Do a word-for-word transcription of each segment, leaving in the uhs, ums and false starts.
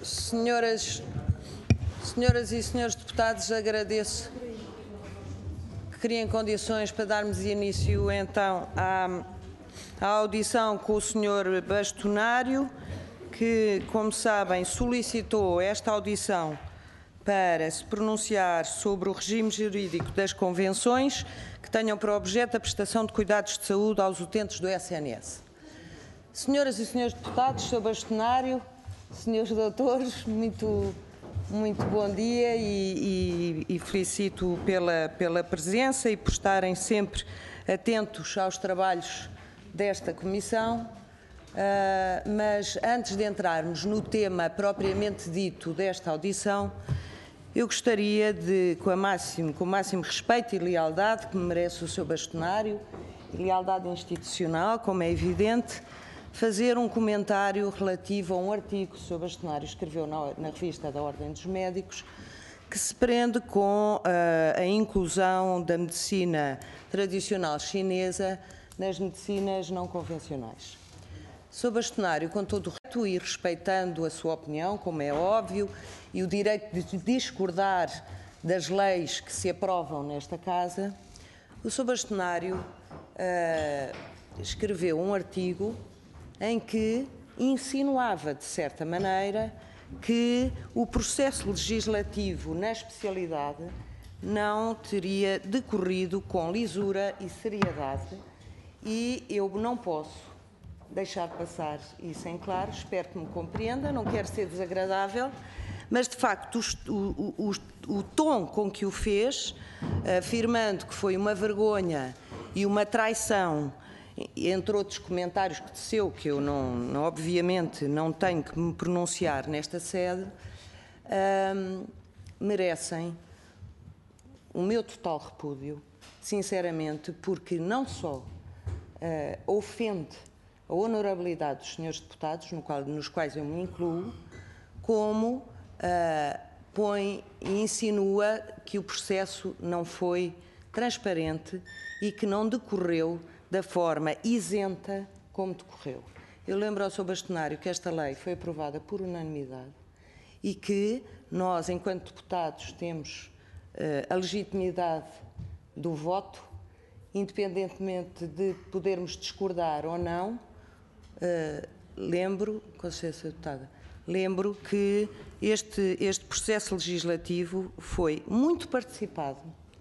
Senhoras, senhoras e senhores deputados, agradeço que criem condições para darmos início então à, à audição com o senhor Bastonário, que, como sabem, solicitou esta audição para se pronunciar sobre o regime jurídico das convenções que tenham por objeto a prestação de cuidados de saúde aos utentes do S N S. Senhoras e senhores deputados, senhor Bastonário, senhores doutores, muito, muito bom dia e, e, e felicito pela, pela presença e por estarem sempre atentos aos trabalhos desta comissão. Uh, mas antes de entrarmos no tema propriamente dito desta audição, eu gostaria de, com, a máximo, com o máximo respeito e lealdade que me merece o senhor Bastonário, e lealdade institucional, como é evidente, fazer um comentário relativo a um artigo que o senhor Bastonário escreveu na, na revista da Ordem dos Médicos, que se prende com uh, a inclusão da medicina tradicional chinesa nas medicinas não convencionais. senhor Bastonário, com todo o respeito e respeitando a sua opinião, como é óbvio, e o direito de discordar das leis que se aprovam nesta Casa, o senhor Bastonário uh, escreveu um artigo em que insinuava, de certa maneira, que o processo legislativo na especialidade não teria decorrido com lisura e seriedade, e eu não posso deixar passar isso em claro. Espero que me compreenda, não quero ser desagradável, mas de facto o, o, o, o tom com que o fez, afirmando que foi uma vergonha e uma traição, entre outros comentários que teceu, que eu não, não, obviamente não tenho que me pronunciar nesta sede, hum, merecem o meu total repúdio, sinceramente, porque não só uh, ofende a honorabilidade dos senhores deputados, no qual, nos quais eu me incluo, como uh, põe e insinua que o processo não foi transparente e que não decorreu da forma isenta como decorreu. Eu lembro ao senhor Bastonário que esta lei foi aprovada por unanimidade e que nós, enquanto deputados, temos uh, a legitimidade do voto, independentemente de podermos discordar ou não. Uh, lembro, com licença, deputada, lembro que este, este processo legislativo foi muito participado,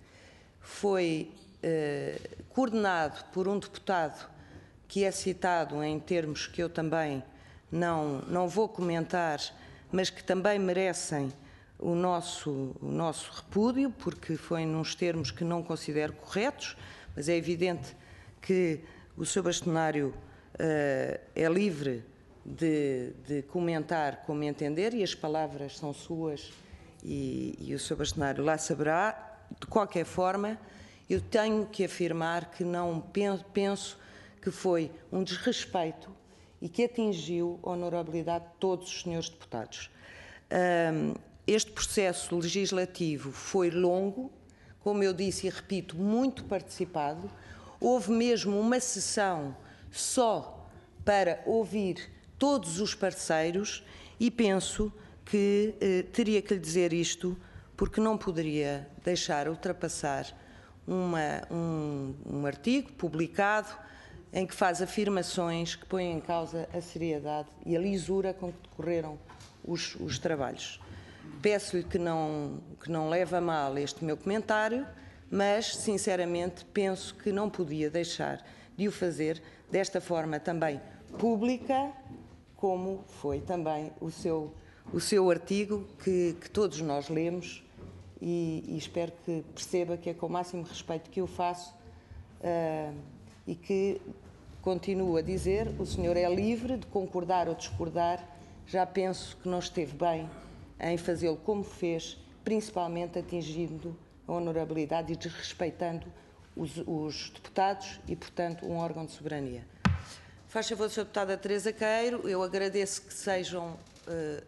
foi uh, coordenado por um deputado que é citado em termos que eu também não, não vou comentar, mas que também merecem o nosso, o nosso repúdio, porque foi nos termos que não considero corretos, mas é evidente que o senhor Bastonário Uh, é livre de, de comentar como entender, e as palavras são suas e, e o senhor Bastonário lá saberá. De qualquer forma, eu tenho que afirmar que não penso, penso que foi um desrespeito e que atingiu a honorabilidade de todos os senhores deputados. Uh, este processo legislativo foi longo, como eu disse e repito, muito participado. Houve mesmo uma sessão só para ouvir todos os parceiros, e penso que eh, teria que lhe dizer isto, porque não poderia deixar ultrapassar uma, um, um artigo publicado em que faz afirmações que põem em causa a seriedade e a lisura com que decorreram os, os trabalhos. Peço-lhe que não, que não leve a mal este meu comentário, mas, sinceramente, penso que não podia deixar de o fazer desta forma também pública, como foi também o seu, o seu artigo, que, que todos nós lemos, e, e espero que perceba que é com o máximo respeito que eu faço, uh, e que continuo a dizer, o senhor é livre de concordar ou discordar, já penso que não esteve bem em fazê-lo como fez, principalmente atingindo a honorabilidade e desrespeitando Os, os deputados e, portanto, um órgão de soberania. Faz favor, senhora deputada Teresa Queiro, eu agradeço que sejam uh,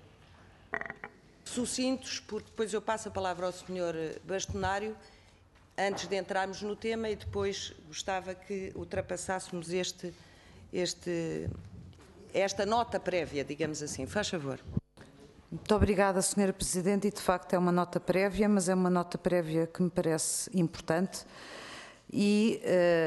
sucintos, porque depois eu passo a palavra ao senhor Bastonário, antes de entrarmos no tema, e depois gostava que ultrapassássemos este, este, esta nota prévia, digamos assim. Faz favor. Muito obrigada, senhora Presidente, e de facto é uma nota prévia, mas é uma nota prévia que me parece importante e,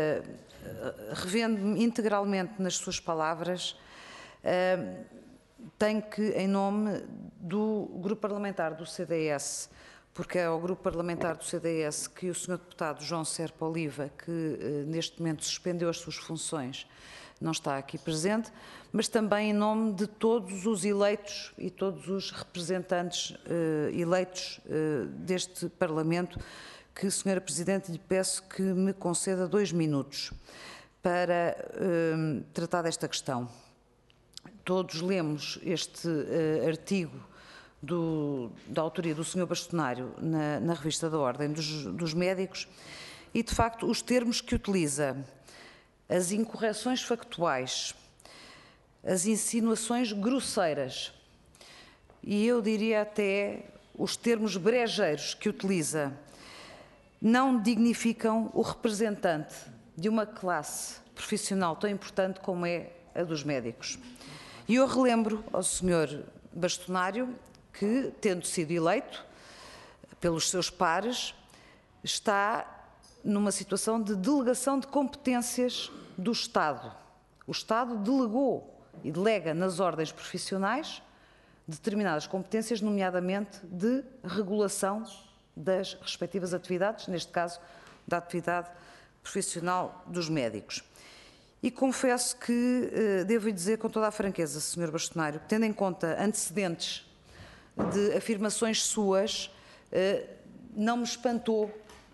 uh, revendo-me integralmente nas suas palavras, uh, tenho que, em nome do Grupo Parlamentar do C D S, porque é ao Grupo Parlamentar do C D S que o senhor Deputado João Serpa Oliva, que uh, neste momento suspendeu as suas funções, não está aqui presente, mas também em nome de todos os eleitos e todos os representantes uh, eleitos uh, deste Parlamento, que, senhora Presidente, lhe peço que me conceda dois minutos para uh, tratar desta questão. Todos lemos este uh, artigo do, da autoria do senhor Bastonário na, na revista da Ordem dos, dos Médicos e, de facto, os termos que utiliza, as incorreções factuais, as insinuações grosseiras e eu diria até os termos brejeiros que utiliza não dignificam o representante de uma classe profissional tão importante como é a dos médicos. E eu relembro ao senhor Bastonário que, tendo sido eleito pelos seus pares, está numa situação de delegação de competências do Estado. O Estado delegou e delega nas ordens profissionais determinadas competências, nomeadamente de regulação das respectivas atividades, neste caso, da atividade profissional dos médicos. E confesso que, eh, devo dizer com toda a franqueza, senhor Bastonário, que tendo em conta antecedentes de afirmações suas, eh, não me espantou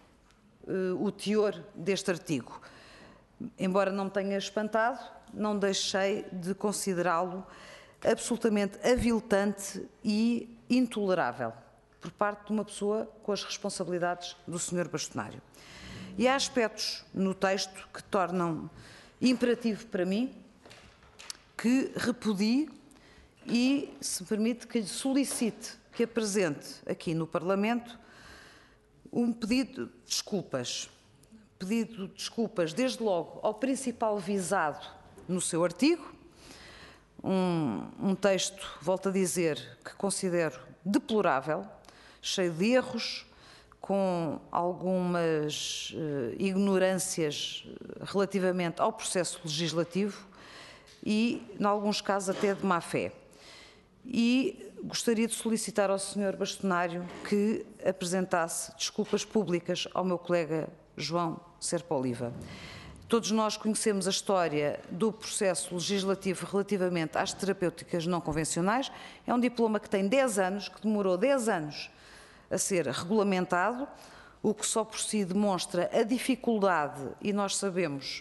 o teor deste artigo. Embora não me tenha espantado, não deixei de considerá-lo absolutamente aviltante e intolerável por parte de uma pessoa com as responsabilidades do senhor Bastonário. E há aspectos no texto que tornam imperativo para mim que repudie e, se me permite, que lhe solicite que apresente aqui no Parlamento um pedido de desculpas, pedido de desculpas desde logo ao principal visado no seu artigo, um, um texto, volto a dizer, que considero deplorável, cheio de erros, com algumas uh, ignorâncias relativamente ao processo legislativo e, em alguns casos, até de má fé. E gostaria de solicitar ao senhor Bastonário que apresentasse desculpas públicas ao meu colega João Serpa Oliva. Todos nós conhecemos a história do processo legislativo relativamente às terapêuticas não convencionais. É um diploma que tem dez anos, que demorou dez anos a ser regulamentado, o que só por si demonstra a dificuldade, e nós sabemos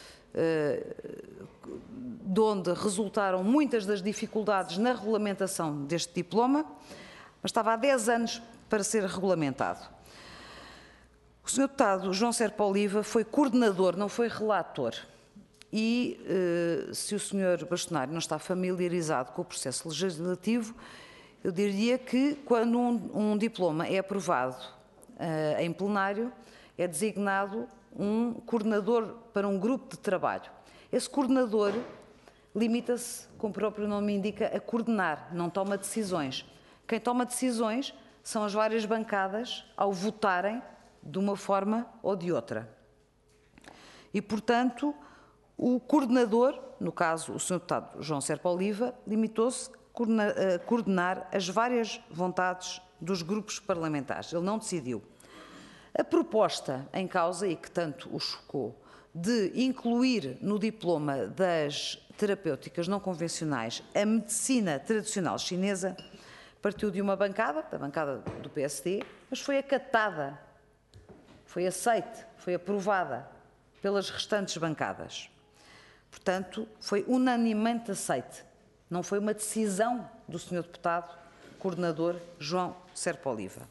de onde resultaram muitas das dificuldades na regulamentação deste diploma, mas estava há dez anos para ser regulamentado. O senhor Deputado João Serpa Oliva foi coordenador, não foi relator. E, se o senhor Bastonário não está familiarizado com o processo legislativo, eu diria que quando um, um diploma é aprovado uh, em plenário, é designado um coordenador para um grupo de trabalho. Esse coordenador limita-se, como o próprio nome indica, a coordenar, não toma decisões. Quem toma decisões são as várias bancadas ao votarem de uma forma ou de outra. E, portanto, o coordenador, no caso o senhor Deputado João Serpa Oliva, limitou-se a coordenar as várias vontades dos grupos parlamentares. Ele não decidiu. A proposta em causa, e que tanto o chocou, de incluir no diploma das terapêuticas não convencionais a medicina tradicional chinesa, partiu de uma bancada, da bancada do P S D, mas foi acatada, foi aceite, foi aprovada pelas restantes bancadas. Portanto, foi unanimemente aceite. Não foi uma decisão do senhor Deputado Coordenador João Serpa Oliva.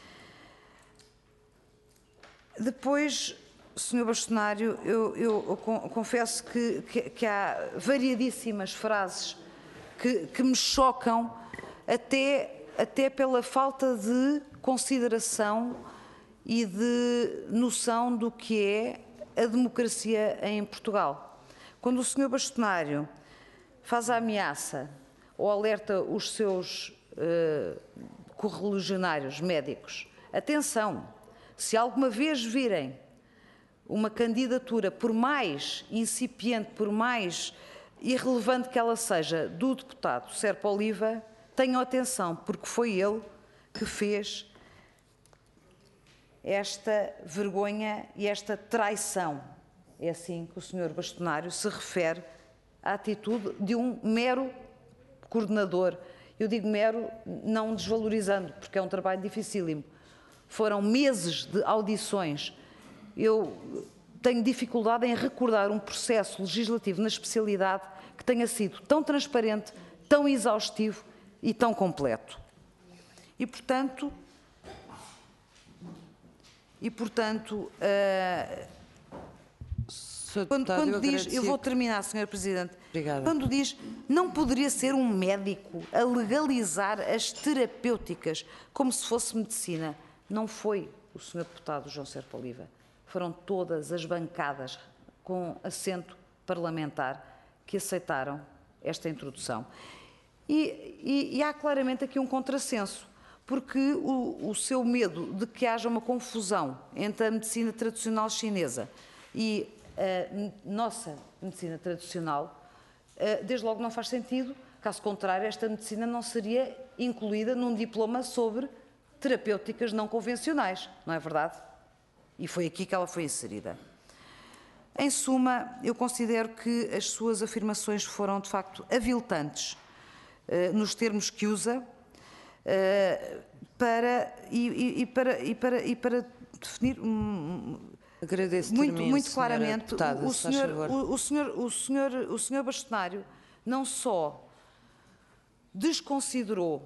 Depois, senhor Bastonário, eu, eu, eu confesso que, que, que há variadíssimas frases que, que me chocam até, até pela falta de consideração e de noção do que é a democracia em Portugal. Quando o senhor Bastonário faz a ameaça ou alerta os seus uh, correligionários médicos, atenção, se alguma vez virem uma candidatura, por mais incipiente, por mais irrelevante que ela seja, do deputado Serpa Oliva, tenham atenção, porque foi ele que fez esta vergonha e esta traição. É assim que o senhor Bastonário se refere à atitude de um mero coordenador. Eu digo mero, não desvalorizando, porque é um trabalho dificílimo. Foram meses de audições. Eu tenho dificuldade em recordar um processo legislativo na especialidade que tenha sido tão transparente, tão exaustivo e tão completo. E, portanto, e, portanto, uh, quando, quando eu diz, eu vou terminar, senhor Presidente, Obrigada. Quando diz, não poderia ser um médico a legalizar as terapêuticas como se fosse medicina, não foi o senhor deputado João Serpa Oliva, foram todas as bancadas com assento parlamentar que aceitaram esta introdução. E, e, e há claramente aqui um contrassenso, porque o, o seu medo de que haja uma confusão entre a medicina tradicional chinesa e a nossa medicina tradicional, desde logo não faz sentido, caso contrário, esta medicina não seria incluída num diploma sobre terapêuticas não convencionais, não é verdade? E foi aqui que ela foi inserida. Em suma, eu considero que as suas afirmações foram, de facto, aviltantes, eh, nos termos que usa, eh, para, e, e, para, e, para, e para definir um, Agradeço muito, muito claramente, deputada, o, o, senhor, o, o, senhor, o, senhor, o senhor Bastonário não só desconsiderou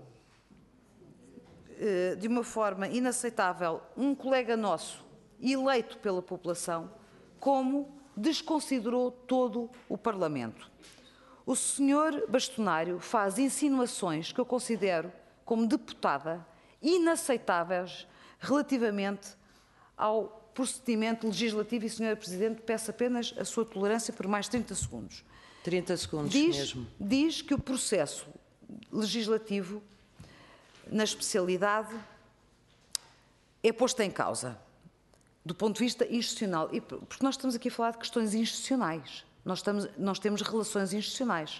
eh, de uma forma inaceitável um colega nosso eleito pela população, como desconsiderou todo o Parlamento. O senhor Bastonário faz insinuações que eu considero, como deputada, inaceitáveis relativamente ao procedimento legislativo. E, senhora Presidente, peço apenas a sua tolerância por mais trinta segundos. trinta segundos diz, mesmo. Diz que o processo legislativo, na especialidade, é posto em causa, do ponto de vista institucional. E, porque nós estamos aqui a falar de questões institucionais. Nós, estamos, nós temos relações institucionais.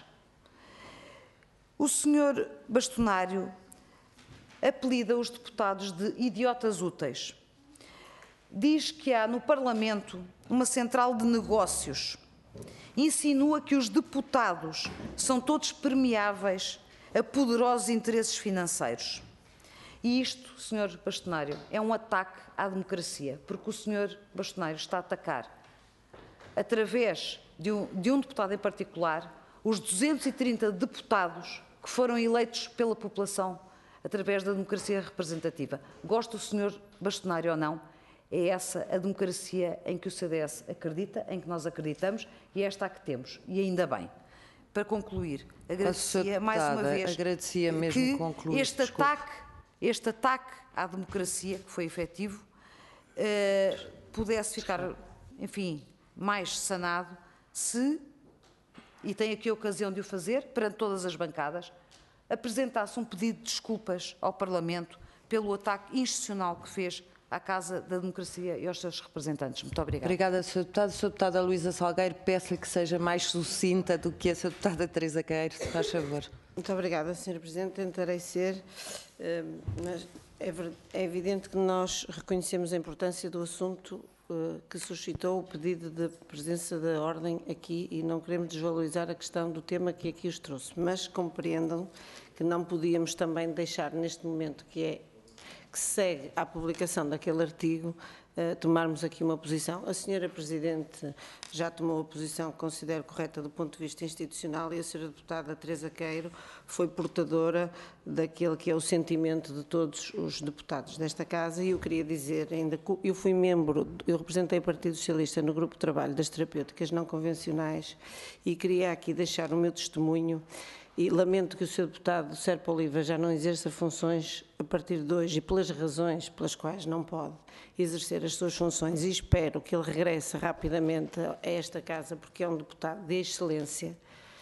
O senhor Bastonário apelida os deputados de idiotas úteis. Diz que há no Parlamento uma central de negócios. Insinua que os deputados são todos permeáveis a poderosos interesses financeiros. E isto, senhor Bastonário, é um ataque à democracia, porque o senhor Bastonário está a atacar, através de um, de um deputado em particular, os duzentos e trinta deputados que foram eleitos pela população através da democracia representativa. Gosta o senhor Bastonário ou não, é essa a democracia em que o C D S acredita, em que nós acreditamos, e é esta a que temos, e ainda bem. Para concluir, agradecia mais uma vez agradecia mesmo que concluir, este, ataque, este ataque à democracia, que foi efetivo, eh, pudesse ficar, enfim, mais sanado se, e tenho aqui a ocasião de o fazer, perante todas as bancadas, apresentasse um pedido de desculpas ao Parlamento pelo ataque institucional que fez à Casa da Democracia e aos seus representantes. Muito obrigada. Obrigada, senhora Deputada. senhora Deputada Luísa Salgueiro, peço-lhe que seja mais sucinta do que a senhora Deputada Teresa Queiro, se faz favor. Muito obrigada, senhora Presidente. Tentarei ser, mas é evidente que nós reconhecemos a importância do assunto que suscitou o pedido de presença da ordem aqui e não queremos desvalorizar a questão do tema que aqui os trouxe, mas compreendam que não podíamos também deixar neste momento que é que segue à publicação daquele artigo, uh, tomarmos aqui uma posição. A senhora Presidente já tomou a posição que considero correta do ponto de vista institucional e a senhora Deputada Teresa Queiro foi portadora daquele que é o sentimento de todos os deputados desta Casa e eu queria dizer, ainda que eu fui membro, eu representei o Partido Socialista no Grupo de Trabalho das Terapêuticas Não Convencionais e queria aqui deixar o meu testemunho. E lamento que o senhor Deputado Serpa Oliva já não exerça funções a partir de hoje e pelas razões pelas quais não pode exercer as suas funções e espero que ele regresse rapidamente a esta Casa porque é um deputado de excelência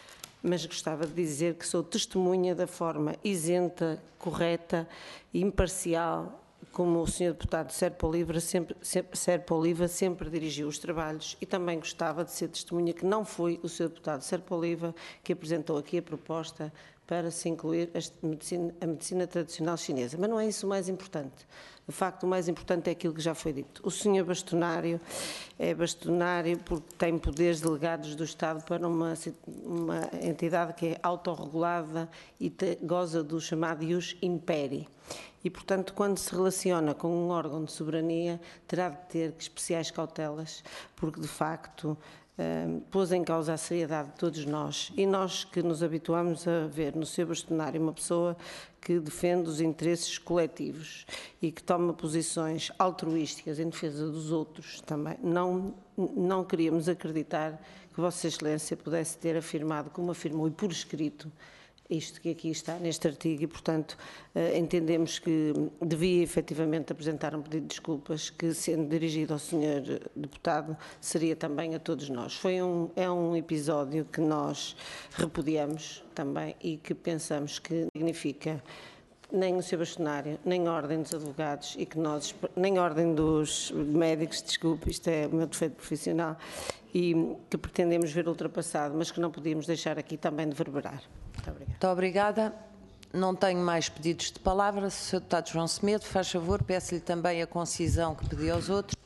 mas gostava de dizer que sou testemunha da forma isenta, correta e imparcial como o senhor deputado Serpa Oliva sempre, sempre, Serpa Oliva sempre dirigiu os trabalhos, e também gostava de ser testemunha que não foi o senhor deputado Serpa Oliva que apresentou aqui a proposta para se incluir a medicina, a medicina tradicional chinesa. Mas não é isso o mais importante. De facto, o mais importante é aquilo que já foi dito. O senhor bastonário é bastonário porque tem poderes delegados do Estado para uma, uma entidade que é autorregulada e te, goza do chamado ius imperi. E, portanto, quando se relaciona com um órgão de soberania, terá de ter especiais cautelas, porque, de facto, Um, pôs em causa a seriedade de todos nós, e nós que nos habituamos a ver no seu bastonário uma pessoa que defende os interesses coletivos e que toma posições altruísticas em defesa dos outros também, não, não queríamos acreditar que Vossa Excelência pudesse ter afirmado, como afirmou e por escrito, isto que aqui está neste artigo, e, portanto, entendemos que devia efetivamente apresentar um pedido de desculpas que, sendo dirigido ao senhor deputado, seria também a todos nós. Foi um, é um episódio que nós repudiamos também e que pensamos que significa nem o seu bastonário, nem a Ordem dos Advogados e que nós, nem a Ordem dos Médicos, desculpe, isto é o meu defeito profissional, e que pretendemos ver ultrapassado, mas que não podíamos deixar aqui também de verberar. Muito obrigada. Muito obrigada. Não tenho mais pedidos de palavra. senhor Deputado João Semedo, faz favor, peço-lhe também a concisão que pedi aos outros.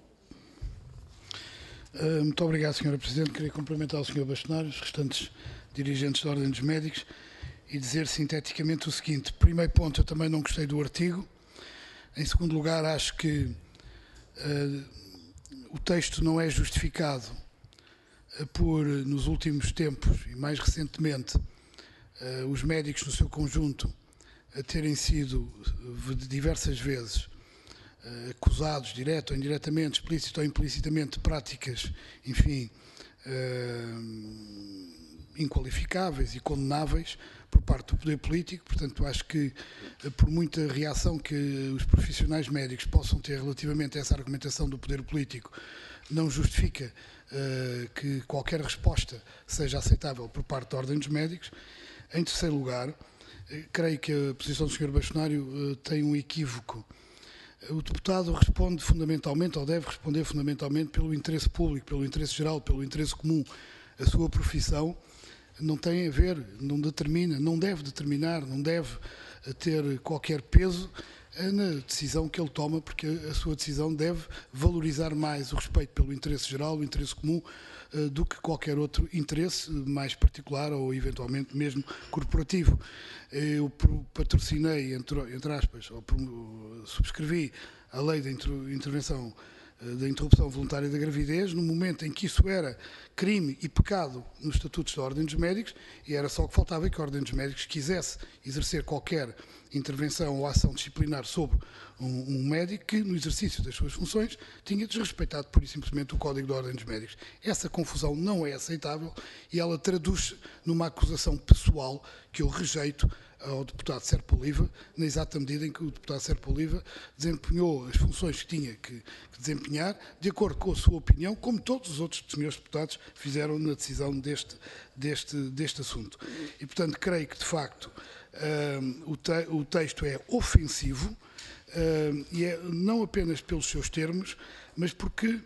Uh, muito obrigado, senhora Presidente. Queria cumprimentar o senhor bastonário, os restantes dirigentes da Ordem dos Médicos, e dizer sinteticamente o seguinte. Primeiro ponto, eu também não gostei do artigo. Em segundo lugar, acho que uh, o texto não é justificado uh, por, nos últimos tempos e mais recentemente, uh, os médicos no seu conjunto a terem sido uh, diversas vezes uh, acusados, direto ou indiretamente, explícito ou implicitamente, de práticas, enfim, uh, inqualificáveis e condenáveis por parte do poder político. Portanto, acho que, por muita reação que os profissionais médicos possam ter relativamente a essa argumentação do poder político, não justifica uh, que qualquer resposta seja aceitável por parte da Ordem dos Médicos. Em terceiro lugar, uh, creio que a posição do senhor bastonário uh, tem um equívoco. O deputado responde fundamentalmente, ou deve responder fundamentalmente, pelo interesse público, pelo interesse geral, pelo interesse comum. A sua profissão não tem a ver, não determina, não deve determinar, não deve ter qualquer peso na decisão que ele toma, porque a sua decisão deve valorizar mais o respeito pelo interesse geral, o interesse comum, do que qualquer outro interesse mais particular ou eventualmente mesmo corporativo. Eu patrocinei, entre, entre aspas, ou subscrevi a lei de intervenção da interrupção voluntária da gravidez, no momento em que isso era crime e pecado nos estatutos da Ordem dos Médicos, e era só o que faltava que a Ordem dos Médicos quisesse exercer qualquer intervenção ou ação disciplinar sobre um, um médico que, no exercício das suas funções, tinha desrespeitado pura e simplesmente o Código da Ordem dos Médicos. Essa confusão não é aceitável e ela traduz-se numa acusação pessoal que eu rejeito ao deputado Serpa Oliva, na exata medida em que o deputado Serpa Oliva desempenhou as funções que tinha que, que desempenhar, de acordo com a sua opinião, como todos os outros senhores deputados fizeram na decisão deste, deste, deste assunto. E, portanto, creio que, de facto, um, o, te, o texto é ofensivo, um, e é não apenas pelos seus termos, mas porque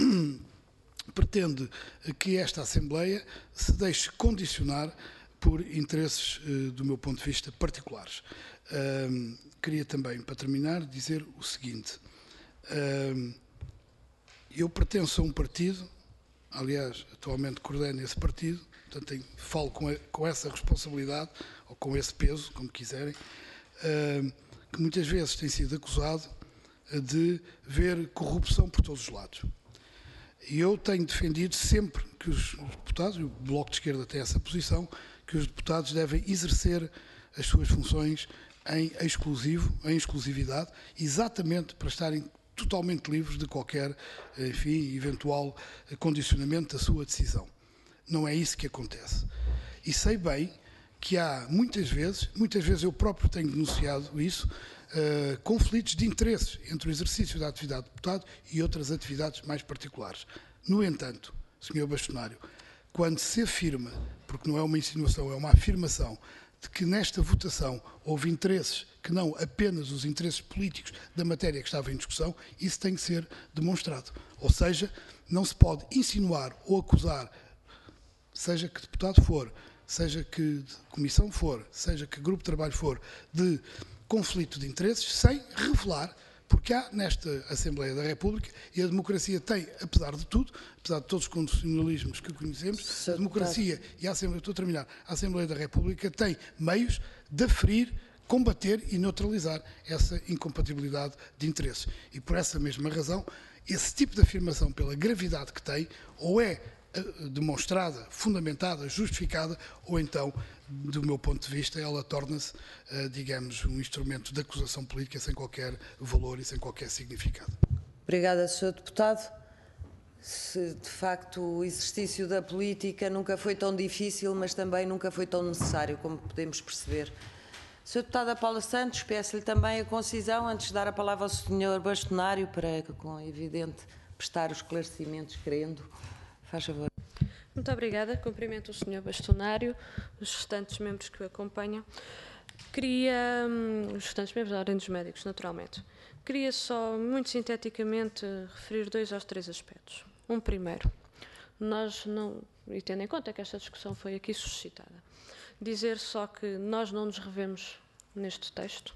pretende que esta Assembleia se deixe condicionar por interesses, do meu ponto de vista, particulares. Um, queria também, para terminar, dizer o seguinte. Um, eu pertenço a um partido, aliás, atualmente coordeno esse partido, portanto, tenho, falo com, a, com essa responsabilidade, ou com esse peso, como quiserem, um, que muitas vezes tem sido acusado de ver corrupção por todos os lados. E eu tenho defendido sempre que os deputados, e o Bloco de Esquerda tem essa posição, que os deputados devem exercer as suas funções em exclusivo, em exclusividade, exatamente para estarem totalmente livres de qualquer, enfim, eventual condicionamento da sua decisão. Não é isso que acontece. E sei bem que há muitas vezes, muitas vezes eu próprio tenho denunciado isso, uh, conflitos de interesses entre o exercício da atividade de deputado e outras atividades mais particulares. No entanto, senhor bastonário, quando se afirma, porque não é uma insinuação, é uma afirmação, de que nesta votação houve interesses que não apenas os interesses políticos da matéria que estava em discussão, isso tem que ser demonstrado. Ou seja, não se pode insinuar ou acusar, seja que deputado for, seja que comissão for, seja que grupo de trabalho for, de conflito de interesses, sem revelar, porque há nesta Assembleia da República, e a democracia tem, apesar de tudo, apesar de todos os condicionalismos que conhecemos, a democracia e a Assembleia, estou a terminar, a Assembleia da República tem meios de aferir, combater e neutralizar essa incompatibilidade de interesses. E por essa mesma razão, esse tipo de afirmação, pela gravidade que tem, ou é demonstrada, fundamentada, justificada, ou então, do meu ponto de vista, ela torna-se, digamos, um instrumento de acusação política sem qualquer valor e sem qualquer significado. Obrigada, senhor Deputado. Se, de facto, o exercício da política nunca foi tão difícil, mas também nunca foi tão necessário, como podemos perceber. senhor Deputada Paula Santos, peço-lhe também a concisão, antes de dar a palavra ao senhor Bastonário, para, com evidente, prestar os esclarecimentos, querendo. Faz favor. Muito obrigada. Cumprimento o senhor Bastonário, os restantes membros que o acompanham. Queria, os restantes membros da Ordem dos Médicos, naturalmente. Queria só, muito sinteticamente, referir dois aos três aspectos. Um primeiro, nós não, e tendo em conta que esta discussão foi aqui suscitada, dizer só que nós não nos revemos neste texto.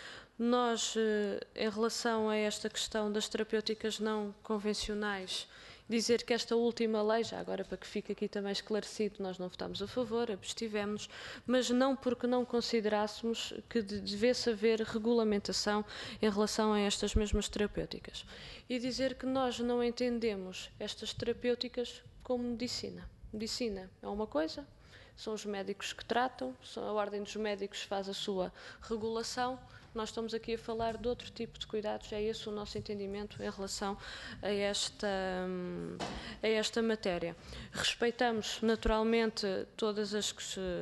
Nós, em relação a esta questão das terapêuticas não convencionais, dizer que esta última lei, já agora para que fique aqui também esclarecido, nós não votámos a favor, abstivemos, mas não porque não considerássemos que devesse haver regulamentação em relação a estas mesmas terapêuticas. E dizer que nós não entendemos estas terapêuticas como medicina. Medicina é uma coisa, são os médicos que tratam, a Ordem dos Médicos faz a sua regulação. Nós estamos aqui a falar de outro tipo de cuidados, é esse o nosso entendimento em relação a esta, a esta matéria. Respeitamos naturalmente todas as,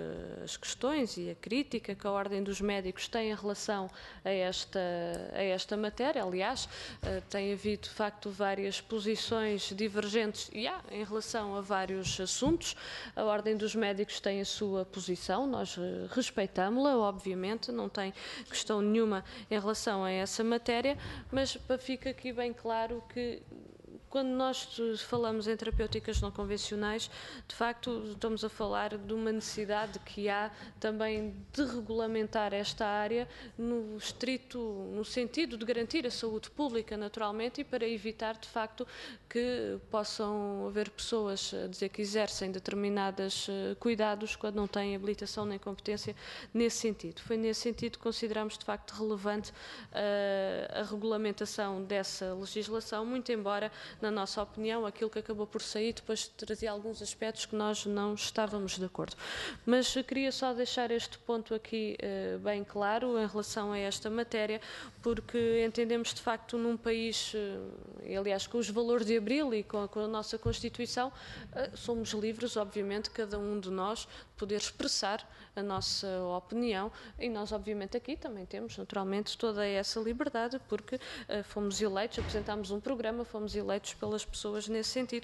as questões e a crítica que a Ordem dos Médicos tem em relação a esta, a esta matéria. Aliás, tem havido de facto várias posições divergentes e há em relação a vários assuntos. A Ordem dos Médicos tem a sua posição, nós respeitamos-la, obviamente, não tem questão nenhuma nenhuma em relação a essa matéria, mas fica aqui bem claro que quando nós falamos em terapêuticas não convencionais, de facto estamos a falar de uma necessidade que há também de regulamentar esta área no estrito, no sentido de garantir a saúde pública naturalmente e para evitar de facto que possam haver pessoas a dizer que exercem determinados cuidados quando não têm habilitação nem competência nesse sentido. Foi nesse sentido que consideramos de facto relevante uh, a regulamentação dessa legislação, muito embora na nossa opinião, aquilo que acabou por sair depois trazia alguns aspectos que nós não estávamos de acordo. Mas queria só deixar este ponto aqui uh, bem claro em relação a esta matéria, porque entendemos de facto num país, uh, aliás com os valores de Abril e com a, com a nossa Constituição, uh, somos livres, obviamente, cada um de nós, poder expressar a nossa opinião e nós, obviamente, aqui também temos, naturalmente, toda essa liberdade, porque uh, fomos eleitos, apresentámos um programa, fomos eleitos pelas pessoas nesse sentido.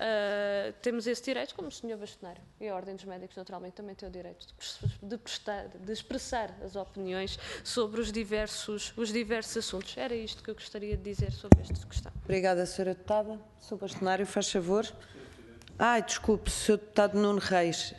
Uh, temos esse direito, como o senhor Bastonário, e a Ordem dos Médicos, naturalmente, também tem o direito de, de, prestar, de expressar as opiniões sobre os diversos, os diversos assuntos. Era isto que eu gostaria de dizer sobre esta questão. Obrigada, senhora Deputada. senhor Bastonário, faz favor. Ai, desculpe, senhor Deputado Nuno Reis.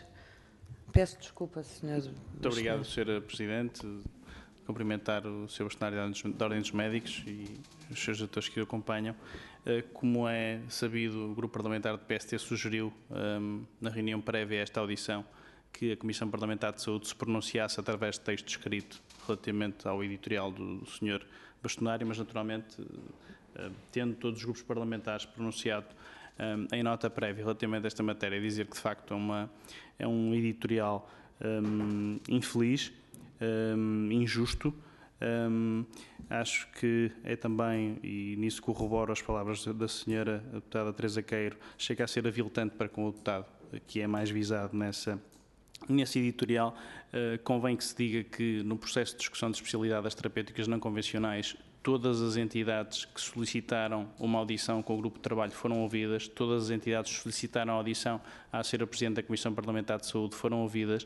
Peço desculpa, senhor. Muito obrigado, senhora Presidente. Cumprimentar o senhor Bastonário da Ordem dos Médicos e os seus atores que o acompanham. Como é sabido, o Grupo Parlamentar do P S T sugeriu, na reunião prévia a esta audição, que a Comissão Parlamentar de Saúde se pronunciasse através de texto escrito relativamente ao editorial do senhor Bastonário, mas naturalmente, tendo todos os grupos parlamentares pronunciado em nota prévia relativamente a esta matéria, dizer que de facto é, uma, é um editorial um, infeliz, um, injusto. Um, acho que é também, e nisso corroboro as palavras da senhora deputada Teresa Queiro, chega a ser aviltante para com o deputado, que é mais visado nessa, Nesse editorial, uh, convém que se diga que no processo de discussão de especialidade das terapêuticas não convencionais, todas as entidades que solicitaram uma audição com o grupo de trabalho foram ouvidas, todas as entidades que solicitaram a audição a ser a Presidente da Comissão Parlamentar de Saúde foram ouvidas,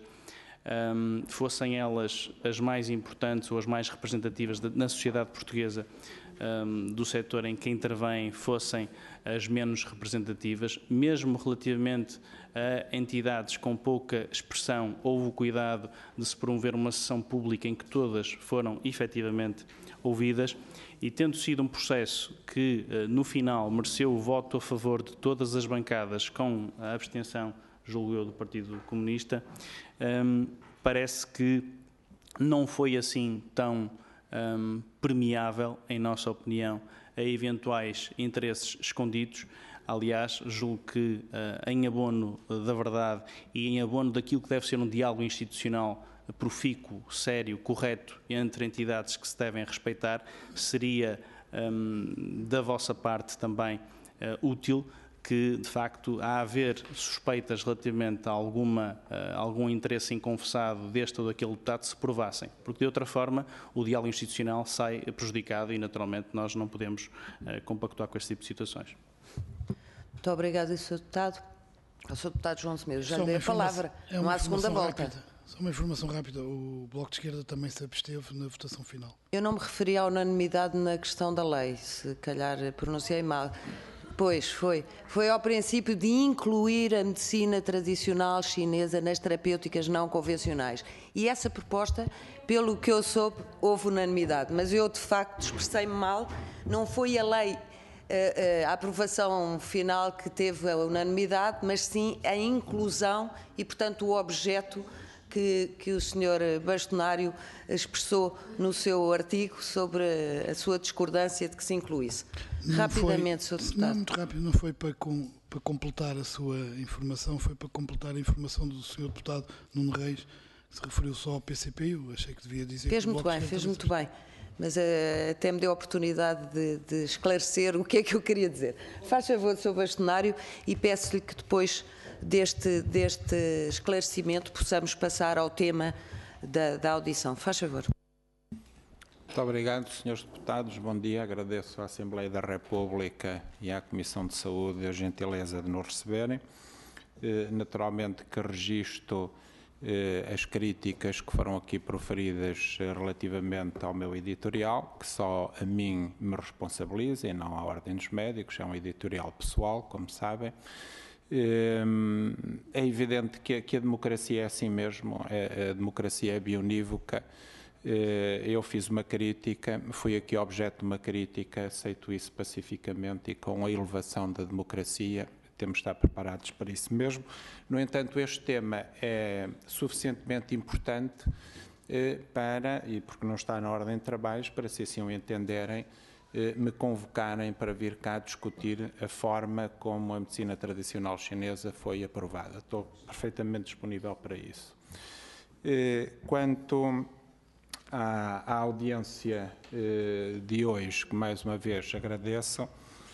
um, fossem elas as mais importantes ou as mais representativas de, na sociedade portuguesa, Um, do setor em que intervém fossem as menos representativas, mesmo relativamente a entidades com pouca expressão, houve o cuidado de se promover uma sessão pública em que todas foram efetivamente ouvidas, e tendo sido um processo que no final mereceu o voto a favor de todas as bancadas, com a abstenção, julgo eu, do Partido Comunista, um, parece que não foi assim tão Um, permeável, em nossa opinião, a eventuais interesses escondidos. Aliás, julgo que uh, em abono da verdade e em abono daquilo que deve ser um diálogo institucional profícuo, sério, correto, entre entidades que se devem respeitar, seria um, da vossa parte também uh, útil que, de facto, a haver suspeitas relativamente a alguma, uh, algum interesse inconfessado deste ou daquele deputado se provassem, porque de outra forma o diálogo institucional sai prejudicado e, naturalmente, nós não podemos uh, compactuar com este tipo de situações. Muito obrigada, senhor Deputado. Ao senhor Deputado João Semedo, já lhe dei a palavra, é não há segunda volta. Rápida. Só uma informação rápida, o Bloco de Esquerda também se absteve na votação final. Eu não me referi à unanimidade na questão da lei, se calhar pronunciei mal. Pois, foi. Foi ao princípio de incluir a medicina tradicional chinesa nas terapêuticas não convencionais. E essa proposta, pelo que eu soube, houve unanimidade. Mas eu, de facto, expressei-me mal. Não foi a lei, a, a aprovação final que teve a unanimidade, mas sim a inclusão e, portanto, o objeto que, que o senhor bastonário expressou no seu artigo sobre a sua discordância de que se incluísse. Não Rapidamente, senhor Deputado. Não, muito rápido, não foi para, com, para completar a sua informação, foi para completar a informação do senhor Deputado Nuno Reis, que se referiu só ao P C P. Eu achei que devia dizer... Fez que muito bem, fez muito bem. Mas uh, até me deu a oportunidade de, de esclarecer o que é que eu queria dizer. Faz favor, senhor bastonário, e peço-lhe que depois deste, deste esclarecimento possamos passar ao tema da, da audição. Faz favor. Muito obrigado, senhores deputados. Bom dia. Agradeço à Assembleia da República e à Comissão de Saúde a gentileza de nos receberem. Eh, naturalmente que registro eh, as críticas que foram aqui proferidas eh, relativamente ao meu editorial, que só a mim me responsabiliza e não à Ordem dos Médicos. É um editorial pessoal, como sabem. É evidente que a, que a democracia é assim mesmo, a, a democracia é bionívoca. Eu fiz uma crítica, fui aqui objeto de uma crítica, aceito isso pacificamente e com a elevação da democracia, temos de estar preparados para isso mesmo. No entanto, este tema é suficientemente importante para, e porque não está na ordem de trabalhos, para se assim o entenderem, me convocarem para vir cá discutir a forma como a medicina tradicional chinesa foi aprovada. Estou perfeitamente disponível para isso. Quanto à, à audiência de hoje, que mais uma vez agradeço,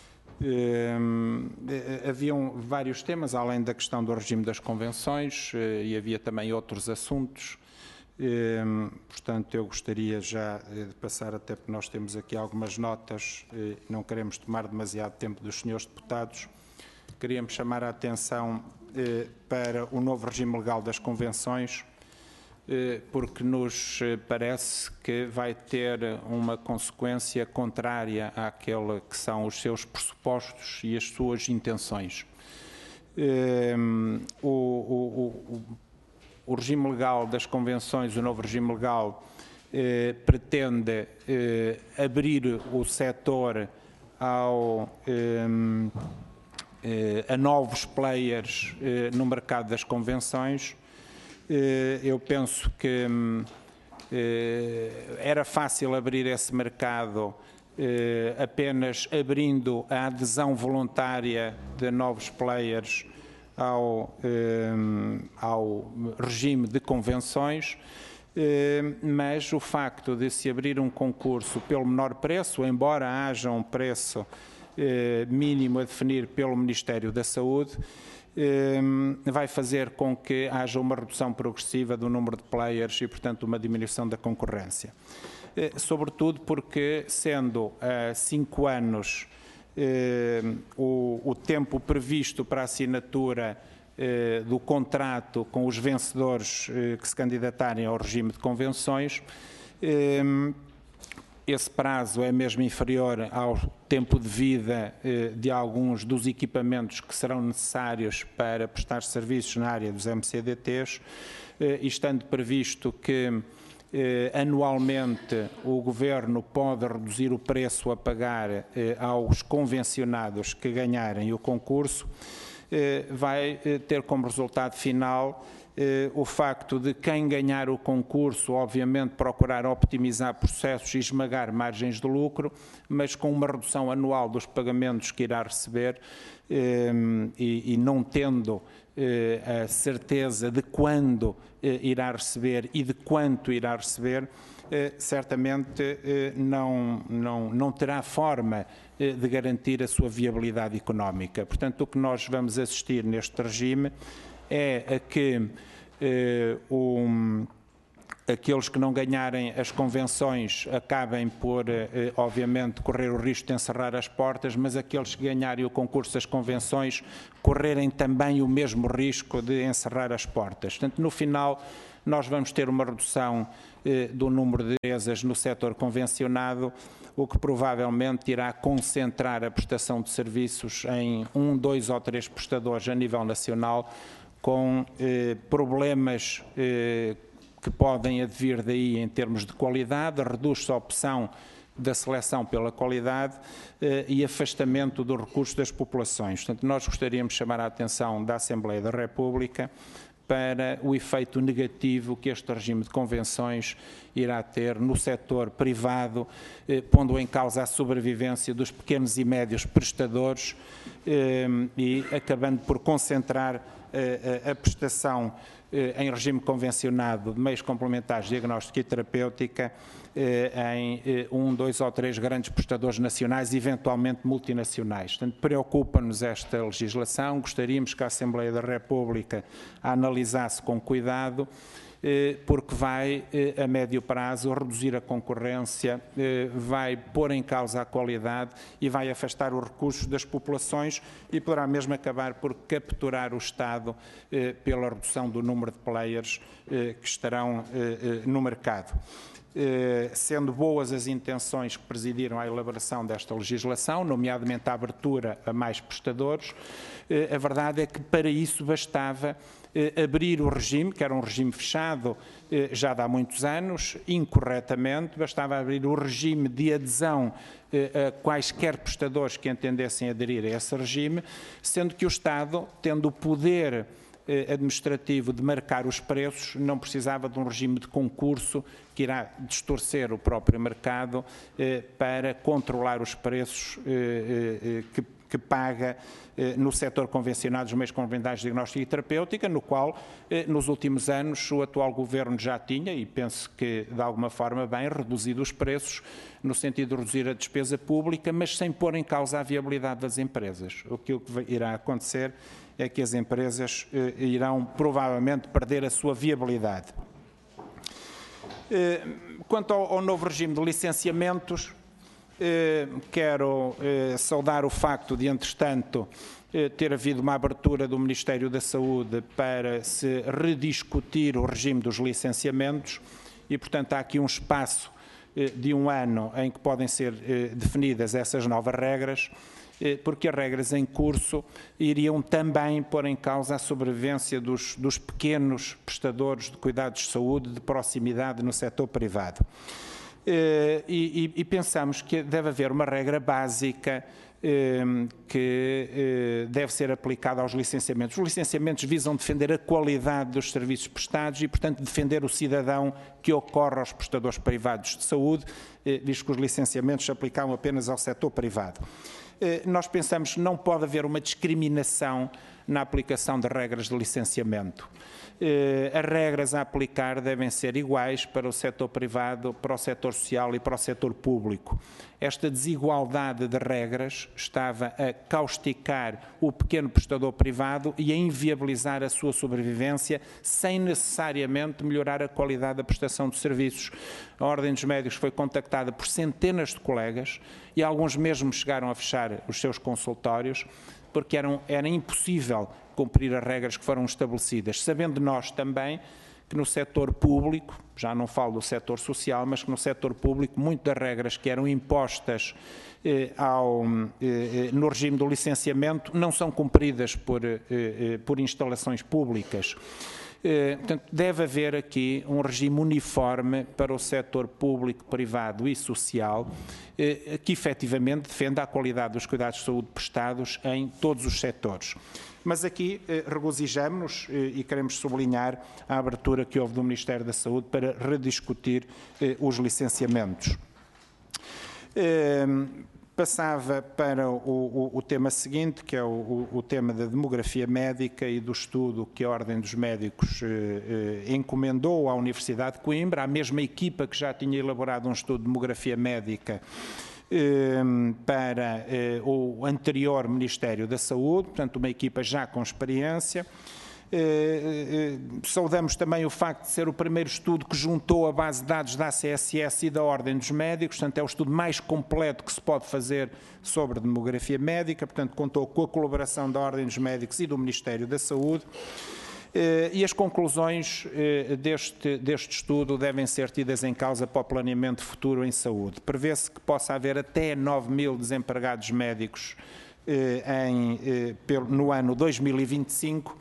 haviam vários temas, além da questão do regime das convenções, e havia também outros assuntos. Portanto, eu gostaria já de passar, até porque nós temos aqui algumas notas, não queremos tomar demasiado tempo dos senhores deputados, queríamos chamar a atenção para o novo regime legal das convenções, porque nos parece que vai ter uma consequência contrária àquele que são os seus pressupostos e as suas intenções. O, o, o, O regime legal das convenções, o novo regime legal, eh, pretende eh, abrir o setor ao, eh, eh, a novos players eh, no mercado das convenções. Eh, eu penso que eh, era fácil abrir esse mercado eh, apenas abrindo a adesão voluntária de novos players Ao, eh, ao regime de convenções, eh, mas o facto de se abrir um concurso pelo menor preço, embora haja um preço eh, mínimo a definir pelo Ministério da Saúde, vai fazer com que haja uma redução progressiva do número de players e, portanto, uma diminuição da concorrência. Sobretudo porque, sendo há cinco anos o, o tempo previsto para a assinatura do contrato com os vencedores que se candidatarem ao regime de convenções, esse prazo é mesmo inferior ao tempo de vida de alguns dos equipamentos que serão necessários para prestar serviços na área dos M C D Ts, e estando previsto que anualmente o Governo pode reduzir o preço a pagar aos convencionados que ganharem o concurso, vai ter como resultado final o facto de quem ganhar o concurso, obviamente, procurar optimizar processos e esmagar margens de lucro, mas com uma redução anual dos pagamentos que irá receber e, e não tendo a certeza de quando irá receber e de quanto irá receber, certamente não, não, não terá forma de garantir a sua viabilidade económica. Portanto, o que nós vamos assistir neste regime é a que eh, um, aqueles que não ganharem as convenções acabem por, eh, obviamente, correr o risco de encerrar as portas, mas aqueles que ganharem o concurso das convenções correrem também o mesmo risco de encerrar as portas. Portanto, no final, nós vamos ter uma redução eh, do número de empresas no setor convencionado, o que provavelmente irá concentrar a prestação de serviços em um, dois ou três prestadores a nível nacional, com eh, problemas eh, que podem advir daí em termos de qualidade, reduz-se a opção da seleção pela qualidade eh, e afastamento do recurso das populações. Portanto, nós gostaríamos de chamar a atenção da Assembleia da República para o efeito negativo que este regime de convenções irá ter no setor privado, eh, pondo em causa a sobrevivência dos pequenos e médios prestadores eh, e acabando por concentrar eh, a prestação eh, em regime convencionado de meios complementares de diagnóstica e terapêutica eh, em eh, um, dois ou três grandes prestadores nacionais, eventualmente multinacionais. Portanto, preocupa-nos esta legislação, gostaríamos que a Assembleia da República a analisasse com cuidado, porque vai, a médio prazo, reduzir a concorrência, vai pôr em causa a qualidade e vai afastar os recursos das populações e poderá mesmo acabar por capturar o Estado pela redução do número de players que estarão no mercado. Sendo boas as intenções que presidiram à elaboração desta legislação, nomeadamente a abertura a mais prestadores, a verdade é que para isso bastava abrir o regime, que era um regime fechado já há muitos anos, incorretamente, bastava abrir o regime de adesão a quaisquer prestadores que entendessem aderir a esse regime, sendo que o Estado, tendo o poder administrativo de marcar os preços, não precisava de um regime de concurso que irá distorcer o próprio mercado para controlar os preços que que paga eh, no setor convencionado dos meios complementares de diagnóstica e terapêutica, no qual, eh, nos últimos anos, o atual Governo já tinha, e penso que, de alguma forma, bem, reduzido os preços, no sentido de reduzir a despesa pública, mas sem pôr em causa a viabilidade das empresas. O que irá acontecer é que as empresas eh, irão, provavelmente, perder a sua viabilidade. Eh, quanto ao, ao novo regime de licenciamentos, Eh, quero eh, saudar o facto de, entretanto, eh, ter havido uma abertura do Ministério da Saúde para se rediscutir o regime dos licenciamentos e, portanto, há aqui um espaço eh, de um ano em que podem ser eh, definidas essas novas regras, eh, porque as regras em curso iriam também pôr em causa a sobrevivência dos, dos pequenos prestadores de cuidados de saúde de proximidade no setor privado. E, e, e pensamos que deve haver uma regra básica eh, que eh, deve ser aplicada aos licenciamentos. Os licenciamentos visam defender a qualidade dos serviços prestados e, portanto, defender o cidadão que ocorre aos prestadores privados de saúde, eh, visto que os licenciamentos se aplicam apenas ao setor privado. Eh, nós pensamos que não pode haver uma discriminação na aplicação de regras de licenciamento. As regras a aplicar devem ser iguais para o setor privado, para o setor social e para o setor público. Esta desigualdade de regras estava a causticar o pequeno prestador privado e a inviabilizar a sua sobrevivência sem necessariamente melhorar a qualidade da prestação de serviços. A Ordem dos Médicos foi contactada por centenas de colegas e alguns mesmo chegaram a fechar os seus consultórios porque eram, era impossível cumprir as regras que foram estabelecidas, sabendo nós também que no setor público, já não falo do setor social, mas que no setor público muitas das regras que eram impostas eh, ao, eh, no regime do licenciamento não são cumpridas por, eh, por instalações públicas. Eh, portanto, deve haver aqui um regime uniforme para o setor público, privado e social, eh, que efetivamente defenda a qualidade dos cuidados de saúde prestados em todos os setores. Mas aqui eh, regozijamos-nos eh, e queremos sublinhar a abertura que houve do Ministério da Saúde para rediscutir eh, os licenciamentos. Eh, Passava para o, o, o tema seguinte, que é o, o tema da demografia médica e do estudo que a Ordem dos Médicos eh, eh, encomendou à Universidade de Coimbra, a mesma equipa que já tinha elaborado um estudo de demografia médica eh, para eh, o anterior Ministério da Saúde, portanto uma equipa já com experiência. Eh, eh, saudamos também o facto de ser o primeiro estudo que juntou a base de dados da A C S S e da Ordem dos Médicos, portanto é o estudo mais completo que se pode fazer sobre demografia médica, portanto contou com a colaboração da Ordem dos Médicos e do Ministério da Saúde. Eh, e as conclusões eh, deste, deste estudo devem ser tidas em causa para o planeamento futuro em saúde. Prevê-se que possa haver até nove mil desempregados médicos eh, em, eh, pelo, no ano dois mil e vinte e cinco,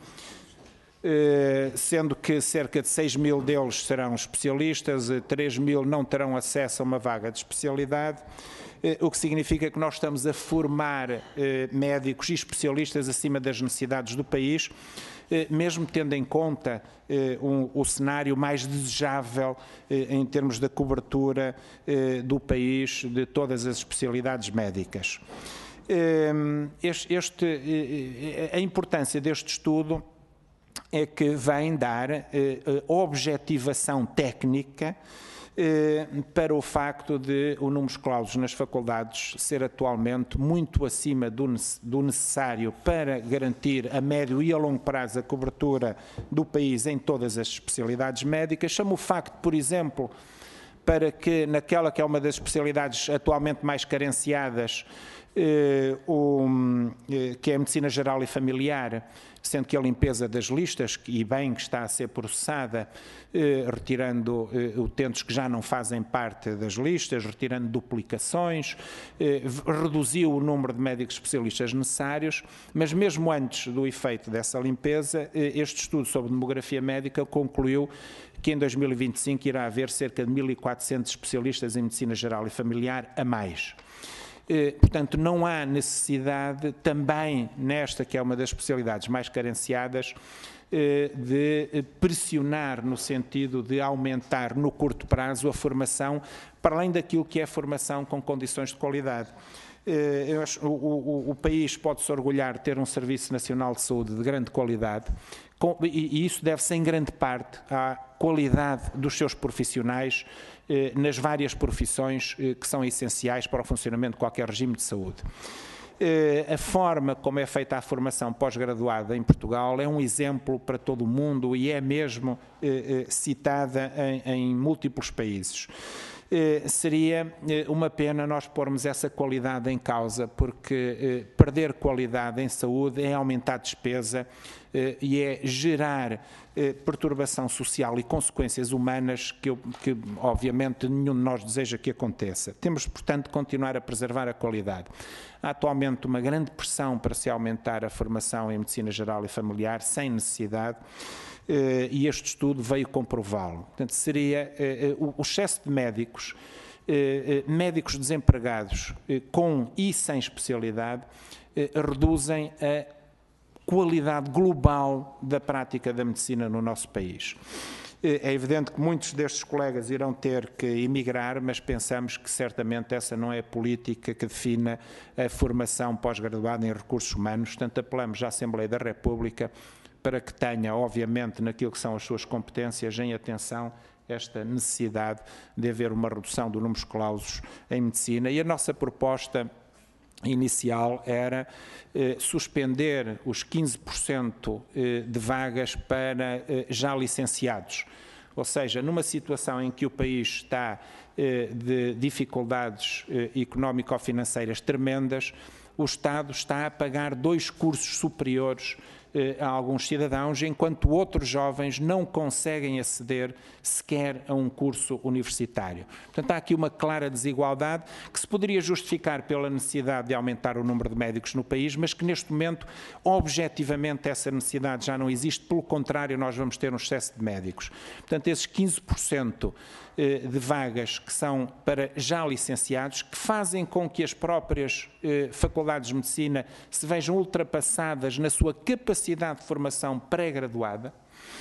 sendo que cerca de seis mil deles serão especialistas, três mil não terão acesso a uma vaga de especialidade, o que significa que nós estamos a formar médicos e especialistas acima das necessidades do país, mesmo tendo em conta um, o cenário mais desejável em termos da cobertura do país de todas as especialidades médicas. Este, este, a importância deste estudo é que vem dar eh, objetivação técnica eh, para o facto de o número de clausos nas faculdades ser atualmente muito acima do, do necessário para garantir a médio e a longo prazo a cobertura do país em todas as especialidades médicas. Chamo o facto, por exemplo, para que naquela que é uma das especialidades atualmente mais carenciadas, eh, o, eh, que é a medicina geral e familiar, sendo que a limpeza das listas, e bem que está a ser processada, eh, retirando eh, utentes que já não fazem parte das listas, retirando duplicações, eh, reduziu o número de médicos especialistas necessários, mas mesmo antes do efeito dessa limpeza, eh, este estudo sobre demografia médica concluiu que em dois mil e vinte e cinco irá haver cerca de mil e quatrocentos especialistas em medicina geral e familiar a mais. Portanto, não há necessidade, também nesta que é uma das especialidades mais carenciadas, de pressionar no sentido de aumentar no curto prazo a formação, para além daquilo que é a formação com condições de qualidade. Eu acho, o, o, o país pode-se orgulhar de ter um Serviço Nacional de Saúde de grande qualidade, com, e, e isso deve-se em grande parte à qualidade dos seus profissionais eh, nas várias profissões eh, que são essenciais para o funcionamento de qualquer regime de saúde. Eh, a forma como é feita a formação pós-graduada em Portugal é um exemplo para todo o mundo e é mesmo eh, eh, citada em, em múltiplos países. Eh, seria eh, uma pena nós pormos essa qualidade em causa, porque eh, perder qualidade em saúde é aumentar a despesa eh, e é gerar eh, perturbação social e consequências humanas que, eu, que, obviamente, nenhum de nós deseja que aconteça. Temos, portanto, de continuar a preservar a qualidade. Há atualmente uma grande pressão para se aumentar a formação em medicina geral e familiar, sem necessidade, e este estudo veio comprová-lo. Portanto, seria uh, o excesso de médicos, uh, médicos desempregados uh, com e sem especialidade, uh, reduzem a qualidade global da prática da medicina no nosso país. É evidente que muitos destes colegas irão ter que emigrar, mas pensamos que certamente essa não é a política que defina a formação pós-graduada em recursos humanos. Portanto, apelamos à Assembleia da República para que tenha, obviamente, naquilo que são as suas competências, em atenção esta necessidade de haver uma redução do número de clausos em medicina. E a nossa proposta inicial era eh, suspender os quinze por cento eh, de vagas para eh, já licenciados. Ou seja, numa situação em que o país está eh, de dificuldades eh, económico-financeiras tremendas, o Estado está a pagar dois cursos superiores a alguns cidadãos, enquanto outros jovens não conseguem aceder sequer a um curso universitário. Portanto, há aqui uma clara desigualdade que se poderia justificar pela necessidade de aumentar o número de médicos no país, mas que neste momento, objetivamente, essa necessidade já não existe, pelo contrário, nós vamos ter um excesso de médicos. Portanto, esses quinze por cento de vagas que são para já licenciados, que fazem com que as próprias eh, faculdades de medicina se vejam ultrapassadas na sua capacidade de formação pré-graduada.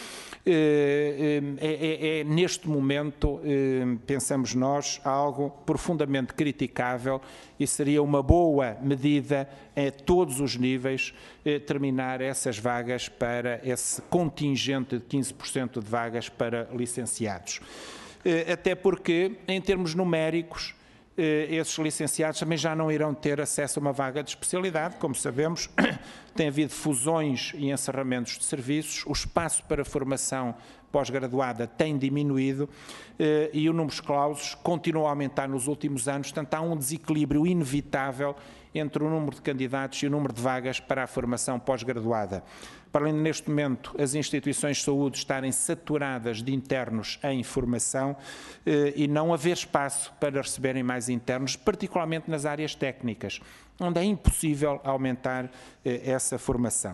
Eh, é, é, é neste momento, eh, pensamos nós, algo profundamente criticável e seria uma boa medida a todos os níveis eh, terminar essas vagas para esse contingente de quinze por cento de vagas para licenciados. Até porque, em termos numéricos, esses licenciados também já não irão ter acesso a uma vaga de especialidade. Como sabemos, tem havido fusões e encerramentos de serviços, o espaço para formação pós-graduada tem diminuído e o número de clausos continua a aumentar nos últimos anos. Portanto, há um desequilíbrio inevitável entre o número de candidatos e o número de vagas para a formação pós-graduada. Para além de, neste momento, as instituições de saúde estarem saturadas de internos em formação eh, e não haver espaço para receberem mais internos, particularmente nas áreas técnicas, onde é impossível aumentar eh, essa formação.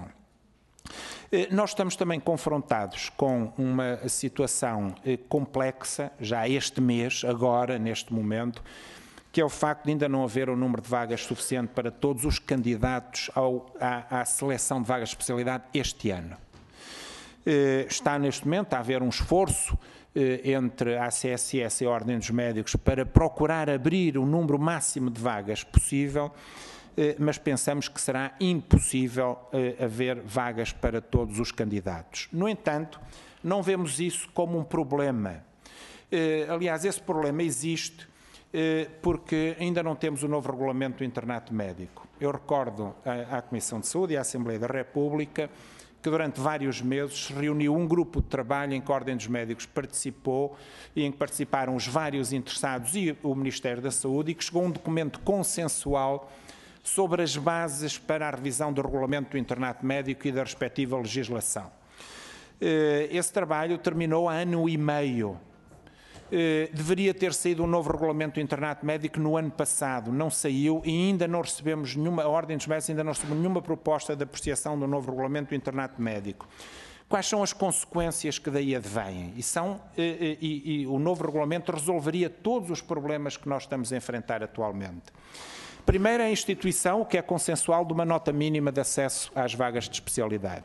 Eh, nós estamos também confrontados com uma situação eh, complexa, já este mês, agora, neste momento, que é o facto de ainda não haver um número de vagas suficiente para todos os candidatos ao, à, à seleção de vagas de especialidade este ano. Eh, está neste momento a haver um esforço eh, entre a A C S S e a Ordem dos Médicos para procurar abrir o número máximo de vagas possível, eh, mas pensamos que será impossível eh, haver vagas para todos os candidatos. No entanto, não vemos isso como um problema. Eh, aliás, esse problema existe porque ainda não temos o novo regulamento do internato médico. Eu recordo à Comissão de Saúde e à Assembleia da República que durante vários meses se reuniu um grupo de trabalho em que a Ordem dos Médicos participou e em que participaram os vários interessados e o Ministério da Saúde e que chegou a um documento consensual sobre as bases para a revisão do regulamento do internato médico e da respectiva legislação. Esse trabalho terminou há ano e meio. Uh, deveria ter saído um novo regulamento do internato médico no ano passado, não saiu e ainda não recebemos nenhuma, a Ordem dos Médicos ainda não recebeu nenhuma proposta de apreciação do novo regulamento do internato médico. Quais são as consequências que daí advêm? E, são, uh, uh, e, e o novo regulamento resolveria todos os problemas que nós estamos a enfrentar atualmente. Primeiro, a instituição, o que é consensual, de uma nota mínima de acesso às vagas de especialidade.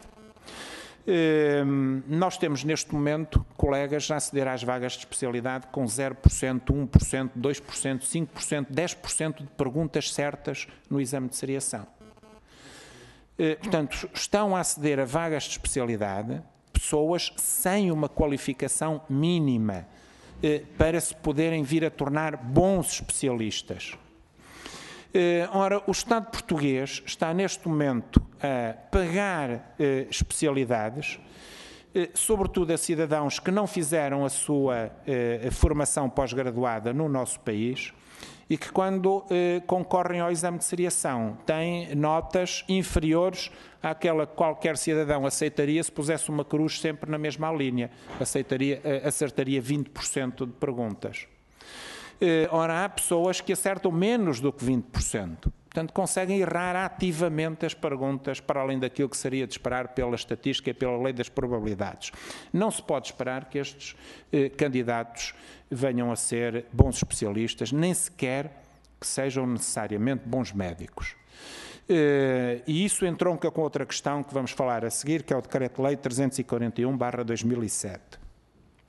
Nós temos neste momento colegas a aceder às vagas de especialidade com zero por cento, um por cento, dois por cento, cinco por cento, dez por cento de perguntas certas no exame de seriação. Portanto, estão a aceder a vagas de especialidade pessoas sem uma qualificação mínima para se poderem vir a tornar bons especialistas. Ora, o Estado português está neste momento a pagar eh, especialidades, eh, sobretudo a cidadãos que não fizeram a sua eh, formação pós-graduada no nosso país e que, quando eh, concorrem ao exame de seriação, têm notas inferiores àquela que qualquer cidadão aceitaria se pusesse uma cruz sempre na mesma linha, aceitaria, eh, acertaria vinte por cento de perguntas. Ora, há pessoas que acertam menos do que vinte por cento. Portanto, conseguem errar ativamente as perguntas para além daquilo que seria de esperar pela estatística e pela lei das probabilidades. Não se pode esperar que estes eh, candidatos venham a ser bons especialistas, nem sequer que sejam necessariamente bons médicos. Eh, e isso entronca com outra questão que vamos falar a seguir, que é o Decreto-Lei trezentos e quarenta e um barra dois mil e sete.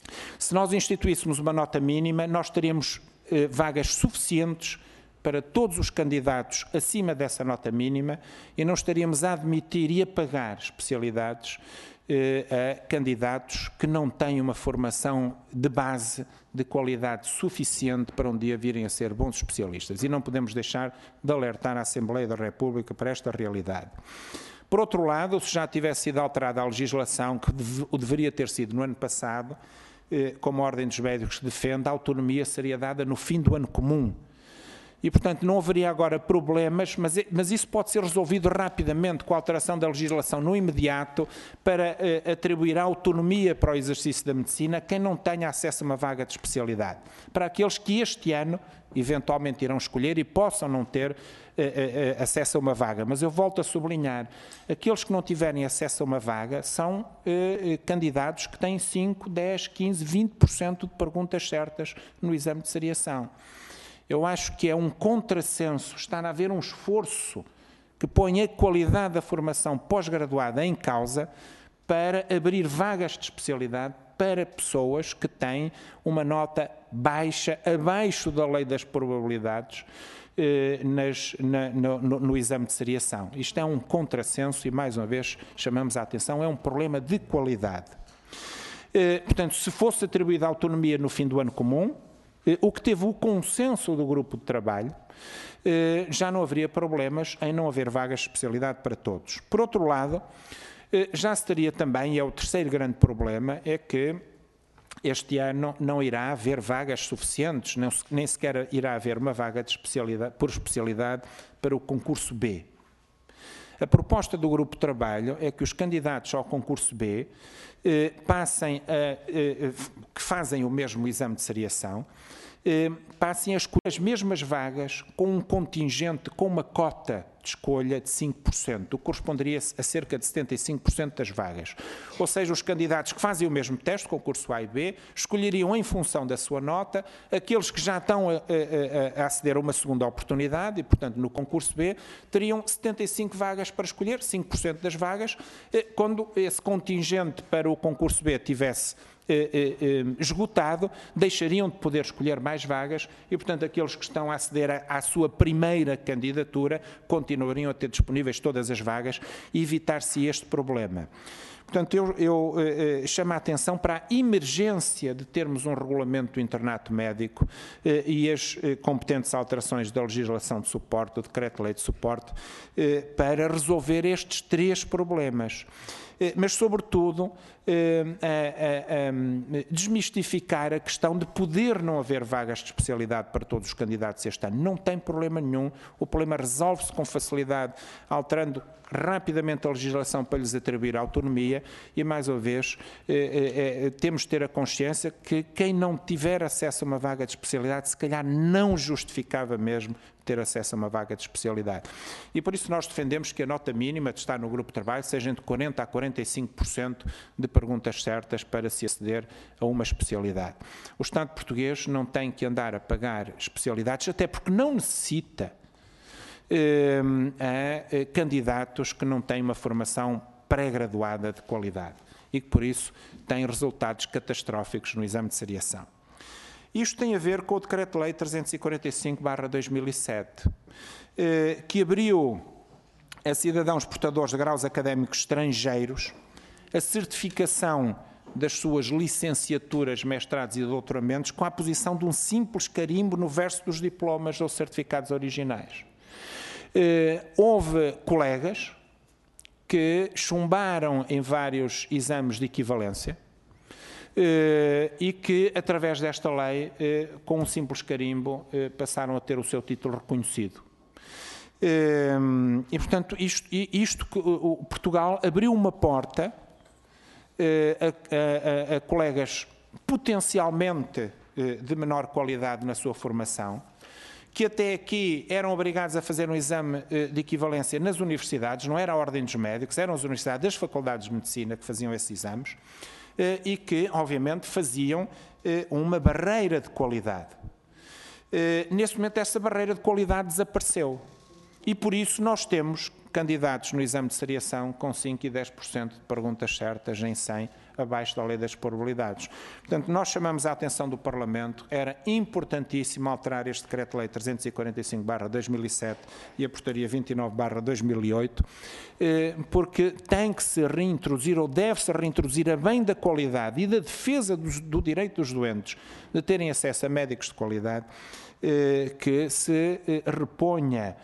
Se nós instituíssemos uma nota mínima, nós teríamos eh, vagas suficientes para todos os candidatos acima dessa nota mínima e não estaríamos a admitir e a pagar especialidades eh, a candidatos que não têm uma formação de base de qualidade suficiente para um dia virem a ser bons especialistas. E não podemos deixar de alertar a Assembleia da República para esta realidade. Por outro lado, se já tivesse sido alterada a legislação, que o deveria ter sido no ano passado, eh, como a Ordem dos Médicos defende, a autonomia seria dada no fim do ano comum. E, portanto, não haveria agora problemas, mas, mas isso pode ser resolvido rapidamente com a alteração da legislação no imediato para eh, atribuir a autonomia para o exercício da medicina a quem não tenha acesso a uma vaga de especialidade. Para aqueles que este ano, eventualmente, irão escolher e possam não ter eh, eh, acesso a uma vaga. Mas eu volto a sublinhar, aqueles que não tiverem acesso a uma vaga são eh, candidatos que têm cinco, dez, quinze, vinte por cento de perguntas certas no exame de seriação. Eu acho que é um contrassenso estar a haver um esforço que põe a qualidade da formação pós-graduada em causa para abrir vagas de especialidade para pessoas que têm uma nota baixa, abaixo da lei das probabilidades, eh, nas, na, no, no, no exame de seriação. Isto é um contrassenso e, mais uma vez, chamamos a atenção, é um problema de qualidade. Eh, portanto, se fosse atribuída a autonomia no fim do ano comum, o que teve o consenso do grupo de trabalho, já não haveria problemas em não haver vagas de especialidade para todos. Por outro lado, já se teria também, e é o terceiro grande problema, é que este ano não irá haver vagas suficientes, nem sequer irá haver uma vaga de especialidade, por especialidade para o concurso B. A proposta do grupo de trabalho é que os candidatos ao concurso B eh, passem a, eh, que fazem o mesmo exame de seriação, eh, passem a escolher as mesmas vagas com um contingente, com uma cota de escolha de cinco por cento, o que corresponderia a cerca de setenta e cinco por cento das vagas. Ou seja, os candidatos que fazem o mesmo teste, concurso A e B, escolheriam em função da sua nota aqueles que já estão a, a, a aceder a uma segunda oportunidade e, portanto, no concurso B, teriam setenta e cinco vagas para escolher, cinco por cento das vagas, quando esse contingente para o concurso B tivesse Eh, eh, esgotado, deixariam de poder escolher mais vagas e, portanto, aqueles que estão a aceder à, à sua primeira candidatura continuariam a ter disponíveis todas as vagas e evitar-se este problema. Portanto, eu, eu eh, chamo a atenção para a emergência de termos um regulamento do internato médico eh, e as eh, competentes alterações da legislação de suporte, do decreto-lei de suporte, eh, para resolver estes três problemas. Eh, mas, sobretudo, eh, a, a, a desmistificar a questão de poder não haver vagas de especialidade para todos os candidatos este ano. Não tem problema nenhum, o problema resolve-se com facilidade, alterando rapidamente a legislação para lhes atribuir autonomia e, mais uma vez, eh, eh, temos de ter a consciência que quem não tiver acesso a uma vaga de especialidade, se calhar não justificava mesmo ter acesso a uma vaga de especialidade. E por isso nós defendemos que a nota mínima de estar no grupo de trabalho seja entre quarenta a quarenta e cinco por cento de perguntas certas para se aceder a uma especialidade. O Estado português não tem que andar a pagar especialidades, até porque não necessita a candidatos que não têm uma formação pré-graduada de qualidade e que, por isso, têm resultados catastróficos no exame de seriação. Isto tem a ver com o Decreto-Lei trezentos e quarenta e cinco barra dois mil e sete, que abriu a cidadãos portadores de graus académicos estrangeiros a certificação das suas licenciaturas, mestrados e doutoramentos com a posição de um simples carimbo no verso dos diplomas ou certificados originais. Uh, houve colegas que chumbaram em vários exames de equivalência uh, e que, através desta lei, uh, com um simples carimbo, uh, passaram a ter o seu título reconhecido. Uh, e, portanto, isto, isto uh, Portugal abriu uma porta uh, a, a, a colegas potencialmente uh, de menor qualidade na sua formação, que até aqui eram obrigados a fazer um exame de equivalência nas universidades, não era a Ordem dos Médicos, eram as universidades das faculdades de medicina que faziam esses exames e que, obviamente, faziam uma barreira de qualidade. Neste momento, essa barreira de qualidade desapareceu e, por isso, nós temos candidatos no exame de seriação com cinco e dez por cento de perguntas certas em cem abaixo da lei das probabilidades. Portanto, nós chamamos a atenção do Parlamento, era importantíssimo alterar este Decreto-Lei trezentos e quarenta e cinco barra dois mil e sete e a Portaria vinte e nove barra dois mil e oito, porque tem que se reintroduzir ou deve-se reintroduzir a bem da qualidade e da defesa do, do direito dos doentes de terem acesso a médicos de qualidade, que se reponha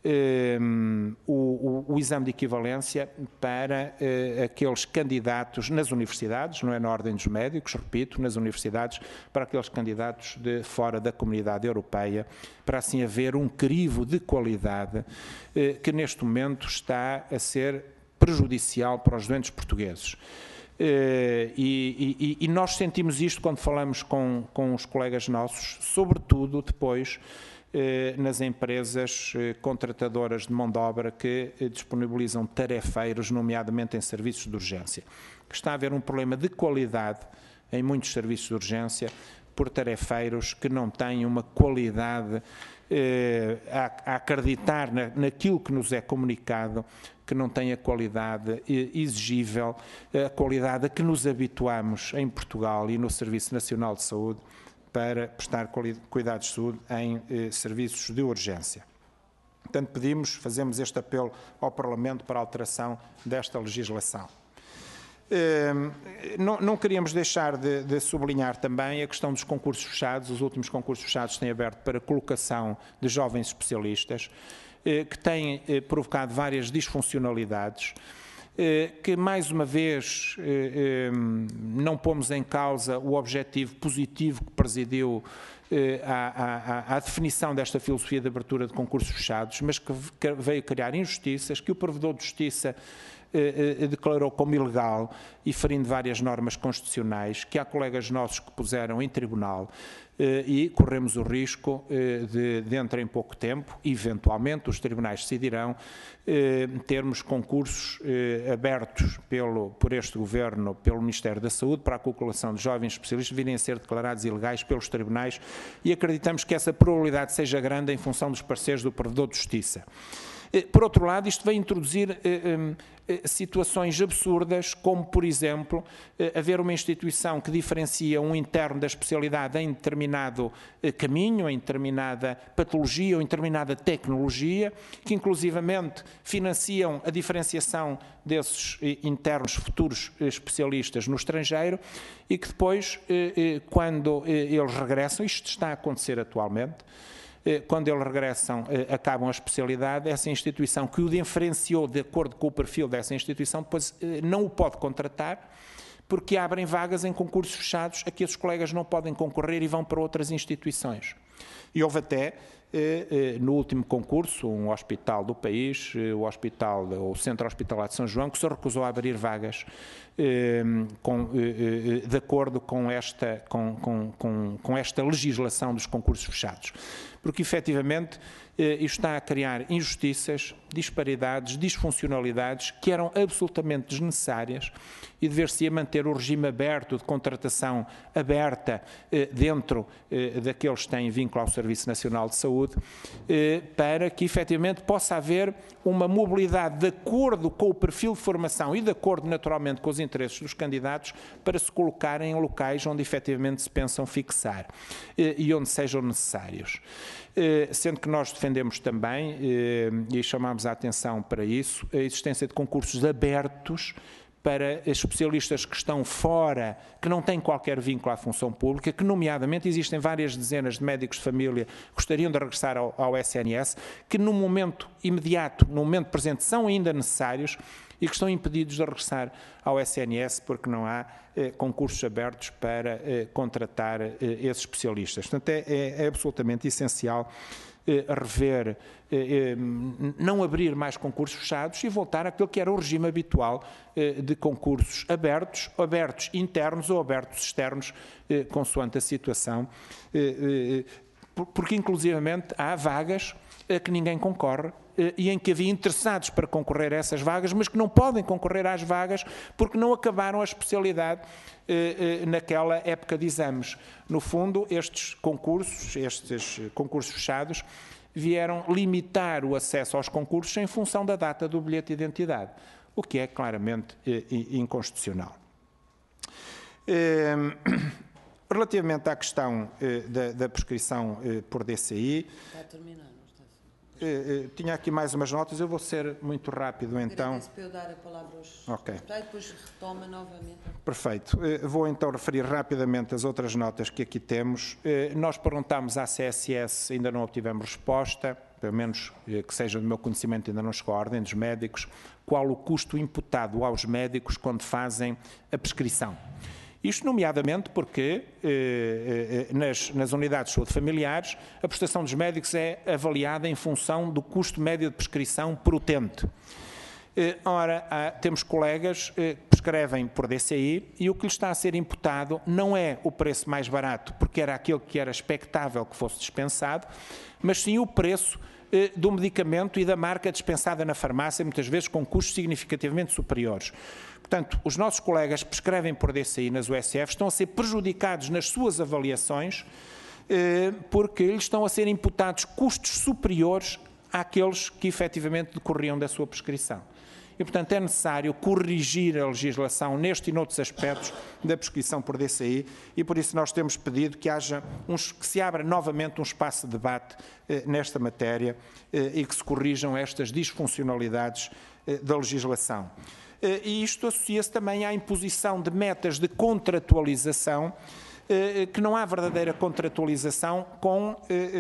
O, o, o exame de equivalência para uh, aqueles candidatos nas universidades, não é na ordem dos médicos, repito, nas universidades, para aqueles candidatos de fora da Comunidade Europeia, para assim haver um crivo de qualidade uh, que neste momento está a ser prejudicial para os doentes portugueses. Uh, e, e, e nós sentimos isto quando falamos com, com os colegas nossos, sobretudo depois nas empresas contratadoras de mão de obra que disponibilizam tarefeiros, nomeadamente em serviços de urgência. Que está a haver um problema de qualidade em muitos serviços de urgência por tarefeiros que não têm uma qualidade eh, a, a acreditar na, naquilo que nos é comunicado, que não tem a qualidade exigível, a qualidade a que nos habituamos em Portugal e no Serviço Nacional de Saúde, para prestar cuidados de saúde em eh, serviços de urgência. Portanto, pedimos, fazemos este apelo ao Parlamento para a alteração desta legislação. Eh, não, não queríamos deixar de, de sublinhar também a questão dos concursos fechados. Os últimos concursos fechados têm aberto para colocação de jovens especialistas, eh, que têm eh, provocado várias disfuncionalidades, que mais uma vez não pomos em causa o objetivo positivo que presidiu à, à, à definição desta filosofia de abertura de concursos fechados, mas que veio criar injustiças, que o Provedor de Justiça declarou como ilegal e ferindo várias normas constitucionais, que há colegas nossos que puseram em tribunal, e corremos o risco de, dentro em pouco tempo, eventualmente os tribunais decidirão, termos concursos abertos pelo, por este Governo, pelo Ministério da Saúde, para a colocação de jovens especialistas virem a ser declarados ilegais pelos tribunais, e acreditamos que essa probabilidade seja grande em função dos pareceres do Provedor de Justiça. Por outro lado, isto vai introduzir eh, eh, situações absurdas, como, por exemplo, eh, haver uma instituição que diferencia um interno da especialidade em determinado eh, caminho, em determinada patologia ou em determinada tecnologia, que inclusivamente financiam a diferenciação desses eh, internos futuros eh, especialistas no estrangeiro e que depois, eh, eh, quando eh, eles regressam, isto está a acontecer atualmente, quando eles regressam, acabam a especialidade, essa instituição que o diferenciou de acordo com o perfil dessa instituição, depois não o pode contratar, porque abrem vagas em concursos fechados a que esses colegas não podem concorrer e vão para outras instituições. E houve até, no último concurso, um hospital do país, o hospital, o Centro Hospitalar de São João, que se recusou a abrir vagas com, de acordo com esta, com, com, com, com esta legislação dos concursos fechados. Porque, efetivamente, isto está a criar injustiças, disparidades, disfuncionalidades que eram absolutamente desnecessárias e dever-se-ia manter o regime aberto de contratação aberta dentro daqueles que têm vínculo ao Serviço Nacional de Saúde, para que, efetivamente, possa haver uma mobilidade de acordo com o perfil de formação e de acordo, naturalmente, com os interesses dos candidatos para se colocarem em locais onde, efetivamente, se pensam fixar e onde sejam necessários. Sendo que nós defendemos também, e chamamos a atenção para isso, a existência de concursos abertos para especialistas que estão fora, que não têm qualquer vínculo à função pública, que nomeadamente existem várias dezenas de médicos de família que gostariam de regressar ao, ao S N S, que no momento imediato, no momento presente, são ainda necessários e que estão impedidos de regressar ao S N S porque não há eh, concursos abertos para eh, contratar eh, esses especialistas. Portanto, é, é, é absolutamente essencial eh, rever, eh, não abrir mais concursos fechados e voltar àquilo que era o regime habitual eh, de concursos abertos, abertos internos ou abertos externos, eh, consoante a situação, eh, eh, porque inclusivamente há vagas a que ninguém concorre e em que havia interessados para concorrer a essas vagas, mas que não podem concorrer às vagas porque não acabaram a especialidade eh, eh, naquela época de exames. No fundo, estes concursos, estes concursos fechados, vieram limitar o acesso aos concursos em função da data do bilhete de identidade, o que é claramente eh, inconstitucional. Relativamente à questão da, da prescrição por D C I, Está a terminar, não está? Uh, uh, tinha aqui mais umas notas, eu vou ser muito rápido então. Agradeço para eu dar a palavra aos Ok. deputados e depois retoma novamente. Perfeito. Uh, vou então referir rapidamente as outras notas que aqui temos. Uh, nós perguntámos à C S S, ainda não obtivemos resposta, pelo menos uh, que seja do meu conhecimento, ainda não chegou à ordem dos médicos, qual o custo imputado aos médicos quando fazem a prescrição. Isto nomeadamente porque eh, eh, nas, nas unidades de saúde familiares a prestação dos médicos é avaliada em função do custo médio de prescrição por utente. Eh, ora, há, temos colegas eh, que prescrevem por D C I e o que lhes está a ser imputado não é o preço mais barato, porque era aquele que era expectável que fosse dispensado, mas sim o preço eh, do medicamento e da marca dispensada na farmácia, muitas vezes com custos significativamente superiores. Portanto, os nossos colegas que prescrevem por D C I nas U S F estão a ser prejudicados nas suas avaliações eh, porque lhes estão a ser imputados custos superiores àqueles que efetivamente decorriam da sua prescrição. E, portanto, é necessário corrigir a legislação neste e noutros aspectos da prescrição por D C I e, por isso, nós temos pedido que haja uns, que se abra novamente um espaço de debate eh, nesta matéria eh, e que se corrijam estas disfuncionalidades eh, da legislação. E isto associa-se também à imposição de metas de contratualização, que não há verdadeira contratualização com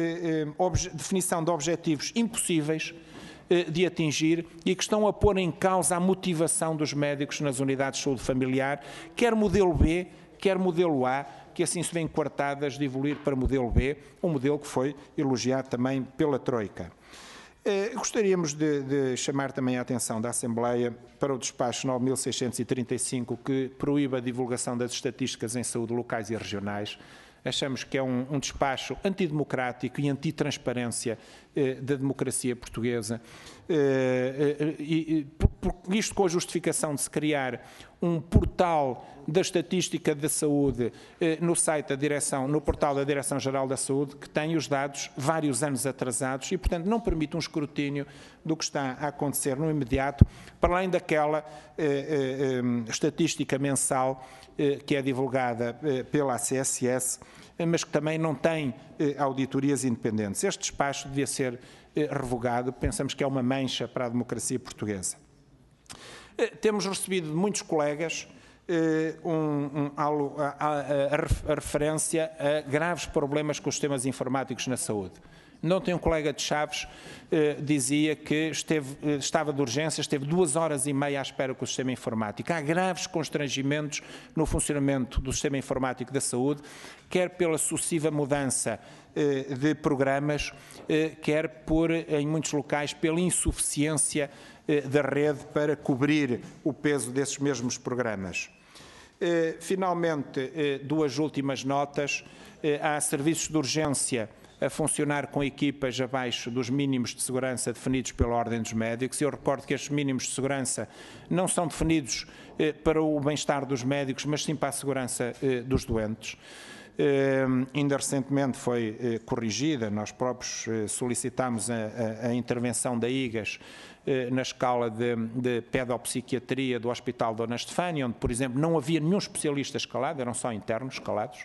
definição de objetivos impossíveis de atingir e que estão a pôr em causa a motivação dos médicos nas unidades de saúde familiar, quer modelo B, quer modelo A, que assim se vêem coartadas de evoluir para modelo B, um modelo que foi elogiado também pela Troika. Eh, gostaríamos de, de chamar também a atenção da Assembleia para o despacho nove mil seiscentos e trinta e cinco, que proíbe a divulgação das estatísticas em saúde locais e regionais. Achamos que é um, um despacho antidemocrático e antitransparência eh, da democracia portuguesa. Eh, eh, e, por, por, isto com a justificação de se criar um portal da estatística da saúde eh, no site da direção, no portal da Direção-Geral da Saúde, que tem os dados vários anos atrasados e, portanto, não permite um escrutínio do que está a acontecer no imediato, para além daquela eh, eh, estatística mensal eh, que é divulgada eh, pela C S S, eh, mas que também não tem eh, auditorias independentes. Este despacho devia ser eh, revogado, pensamos que é uma mancha para a democracia portuguesa. Eh, temos recebido de muitos colegas Um, um, a, a, a referência a graves problemas com os sistemas informáticos na saúde. Ontem um colega de Chaves eh, dizia que esteve, eh, estava de urgência, esteve duas horas e meia à espera com o sistema informático. Há graves constrangimentos no funcionamento do sistema informático da saúde, quer pela sucessiva mudança eh, de programas, eh, quer por, em muitos locais, pela insuficiência eh, da rede para cobrir o peso desses mesmos programas. Eh, finalmente, eh, duas últimas notas. Eh, há serviços de urgência a funcionar com equipas abaixo dos mínimos de segurança definidos pela Ordem dos Médicos. Eu recordo que estes mínimos de segurança não são definidos eh, para o bem-estar dos médicos, mas sim para a segurança eh, dos doentes. Eh, ainda recentemente foi eh, corrigida, nós próprios eh, solicitámos a, a, a intervenção da I G A S eh, na escala de, de pedopsiquiatria do Hospital Dona Estefânia, onde, por exemplo, não havia nenhum especialista escalado, eram só internos escalados.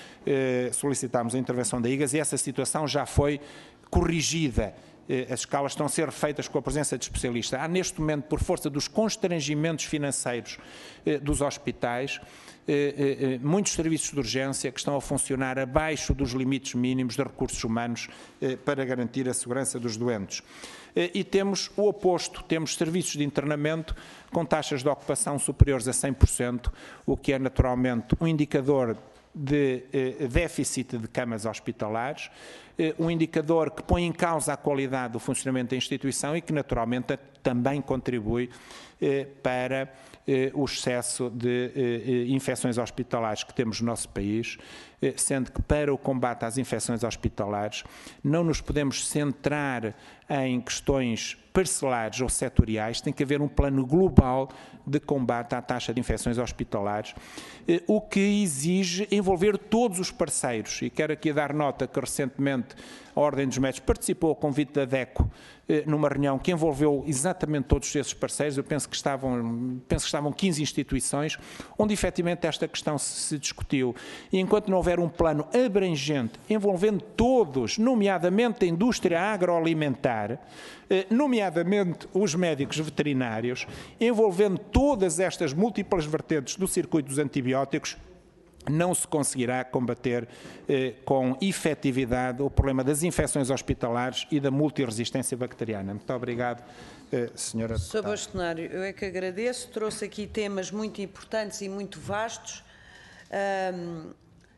Eh, solicitámos a intervenção da I G A S e essa situação já foi corrigida. Eh, as escalas estão a ser feitas com a presença de especialistas. Há neste momento, por força dos constrangimentos financeiros eh, dos hospitais, eh, eh, muitos serviços de urgência que estão a funcionar abaixo dos limites mínimos de recursos humanos eh, para garantir a segurança dos doentes. Eh, e temos o oposto, temos serviços de internamento com taxas de ocupação superiores a cem por cento, o que é naturalmente um indicador de eh, déficit de camas hospitalares, eh, um indicador que põe em causa a qualidade do funcionamento da instituição e que naturalmente também contribui eh, para eh, o excesso de eh, infecções hospitalares que temos no nosso país, eh, sendo que para o combate às infecções hospitalares não nos podemos centrar em questões parcelares ou setoriais, tem que haver um plano global de combate à taxa de infecções hospitalares, o que exige envolver todos os parceiros. E quero aqui dar nota que recentemente inclusivamente a Ordem dos Médicos participou, a convite da DECO, numa reunião que envolveu exatamente todos esses parceiros. Eu penso que estavam, penso que estavam quinze instituições, onde efetivamente esta questão se discutiu. E enquanto não houver um plano abrangente, envolvendo todos, nomeadamente a indústria agroalimentar, nomeadamente os médicos veterinários, envolvendo todas estas múltiplas vertentes do circuito dos antibióticos, não se conseguirá combater eh, com efetividade o problema das infecções hospitalares e da multiresistência bacteriana. Muito obrigado, eh, senhora senhor Deputada. Bastonário, eu é que agradeço. Trouxe aqui temas muito importantes e muito vastos. Um,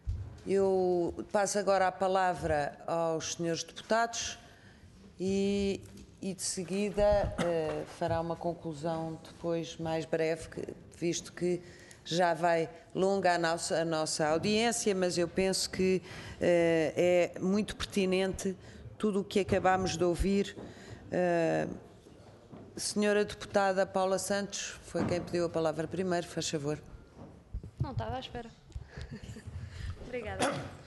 eu passo agora a palavra aos senhores deputados e, e de seguida uh, fará uma conclusão depois mais breve, que, visto que já vai longa a nossa, a nossa audiência, mas eu penso que uh, é muito pertinente tudo o que acabámos de ouvir. Uh, senhora deputada Paula Santos, foi quem pediu a palavra primeiro, faz favor. Não estava à espera. Obrigada.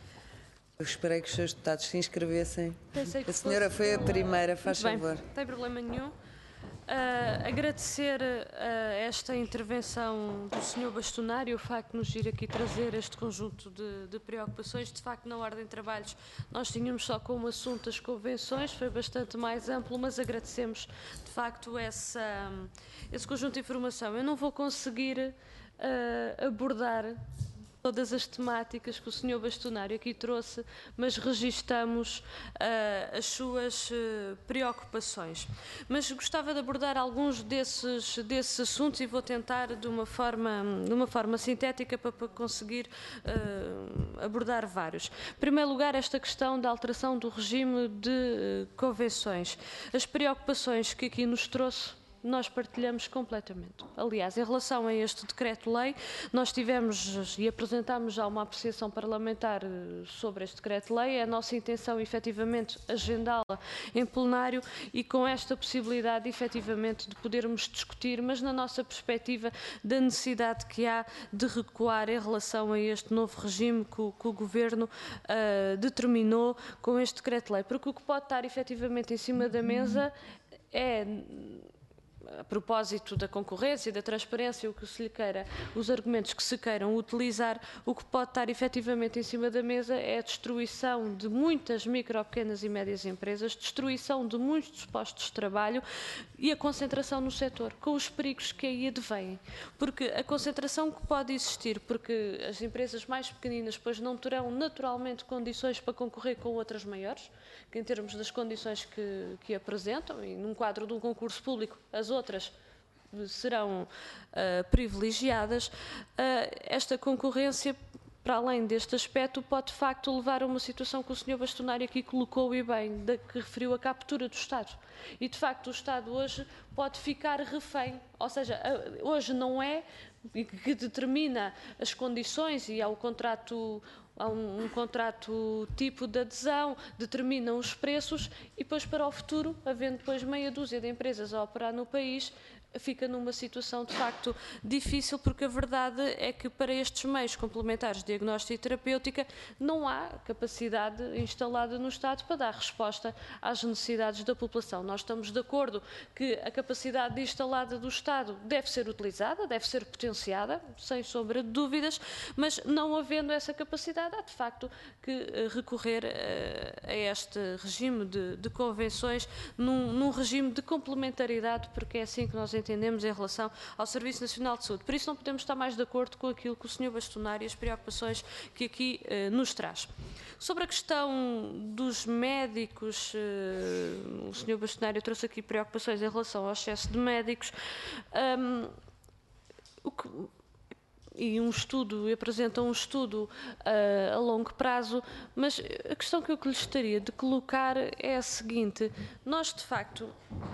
Eu esperei que os seus deputados se inscrevessem. Pensei que A senhora fosse- foi a primeira, faz Muito bem, favor. não tem problema nenhum. Uh, agradecer uh, esta intervenção do senhor Bastonário, o facto de nos ir aqui trazer este conjunto de, de preocupações. De facto, na ordem de trabalhos, nós tínhamos só como assunto as convenções, foi bastante mais amplo, mas agradecemos, de facto, essa, esse conjunto de informação. Eu não vou conseguir uh, abordar todas as temáticas que o senhor Bastonário aqui trouxe, mas registamos uh, as suas uh, preocupações. Mas gostava de abordar alguns desses, desses assuntos e vou tentar de uma forma, de uma forma sintética para, para conseguir uh, abordar vários. Em primeiro lugar, esta questão da alteração do regime de uh, convenções. As preocupações que aqui nos trouxe, nós partilhamos completamente. Aliás, em relação a este decreto-lei, nós tivemos e apresentámos já uma apreciação parlamentar sobre este decreto-lei. É a nossa intenção, efetivamente, agendá-la em plenário e com esta possibilidade, efetivamente, de podermos discutir, mas na nossa perspectiva da necessidade que há de recuar em relação a este novo regime que o, que o Governo uh, determinou com este decreto-lei. Porque o que pode estar, efetivamente, em cima da mesa é, a propósito da concorrência e da transparência, o que se lhe queira, os argumentos que se queiram utilizar, o que pode estar efetivamente em cima da mesa é a destruição de muitas micro, pequenas e médias empresas, destruição de muitos postos de trabalho e a concentração no setor, com os perigos que aí advêm. Porque a concentração que pode existir, porque as empresas mais pequeninas depois não terão naturalmente condições para concorrer com outras maiores, que em termos das condições que, que apresentam, e num quadro de um concurso público, as outras serão uh, privilegiadas, uh, esta concorrência, para além deste aspecto, pode de facto levar a uma situação que o senhor Bastonário aqui colocou e bem, de, que referiu a captura do Estado. E de facto o Estado hoje pode ficar refém, ou seja, hoje não é que determina as condições e há o contrato, há um, um contrato tipo de adesão, determinam os preços e depois para o futuro, havendo depois meia dúzia de empresas a operar no país, fica numa situação de facto difícil, porque a verdade é que para estes meios complementares de diagnóstico e terapêutica não há capacidade instalada no Estado para dar resposta às necessidades da população. Nós estamos de acordo que a capacidade instalada do Estado deve ser utilizada, deve ser potenciada, sem sombra de dúvidas, mas não havendo essa capacidade, há de facto que recorrer a este regime de, de convenções num, num regime de complementaridade, porque é assim que nós entendemos em relação ao Serviço Nacional de Saúde. Por isso não podemos estar mais de acordo com aquilo que o senhor Bastonário e as preocupações que aqui eh, nos traz. Sobre a questão dos médicos, eh, o senhor Bastonário trouxe aqui preocupações em relação ao excesso de médicos. Um, o que, e um estudo, apresenta um estudo uh, a longo prazo, mas a questão que eu gostaria de colocar é a seguinte: nós de facto,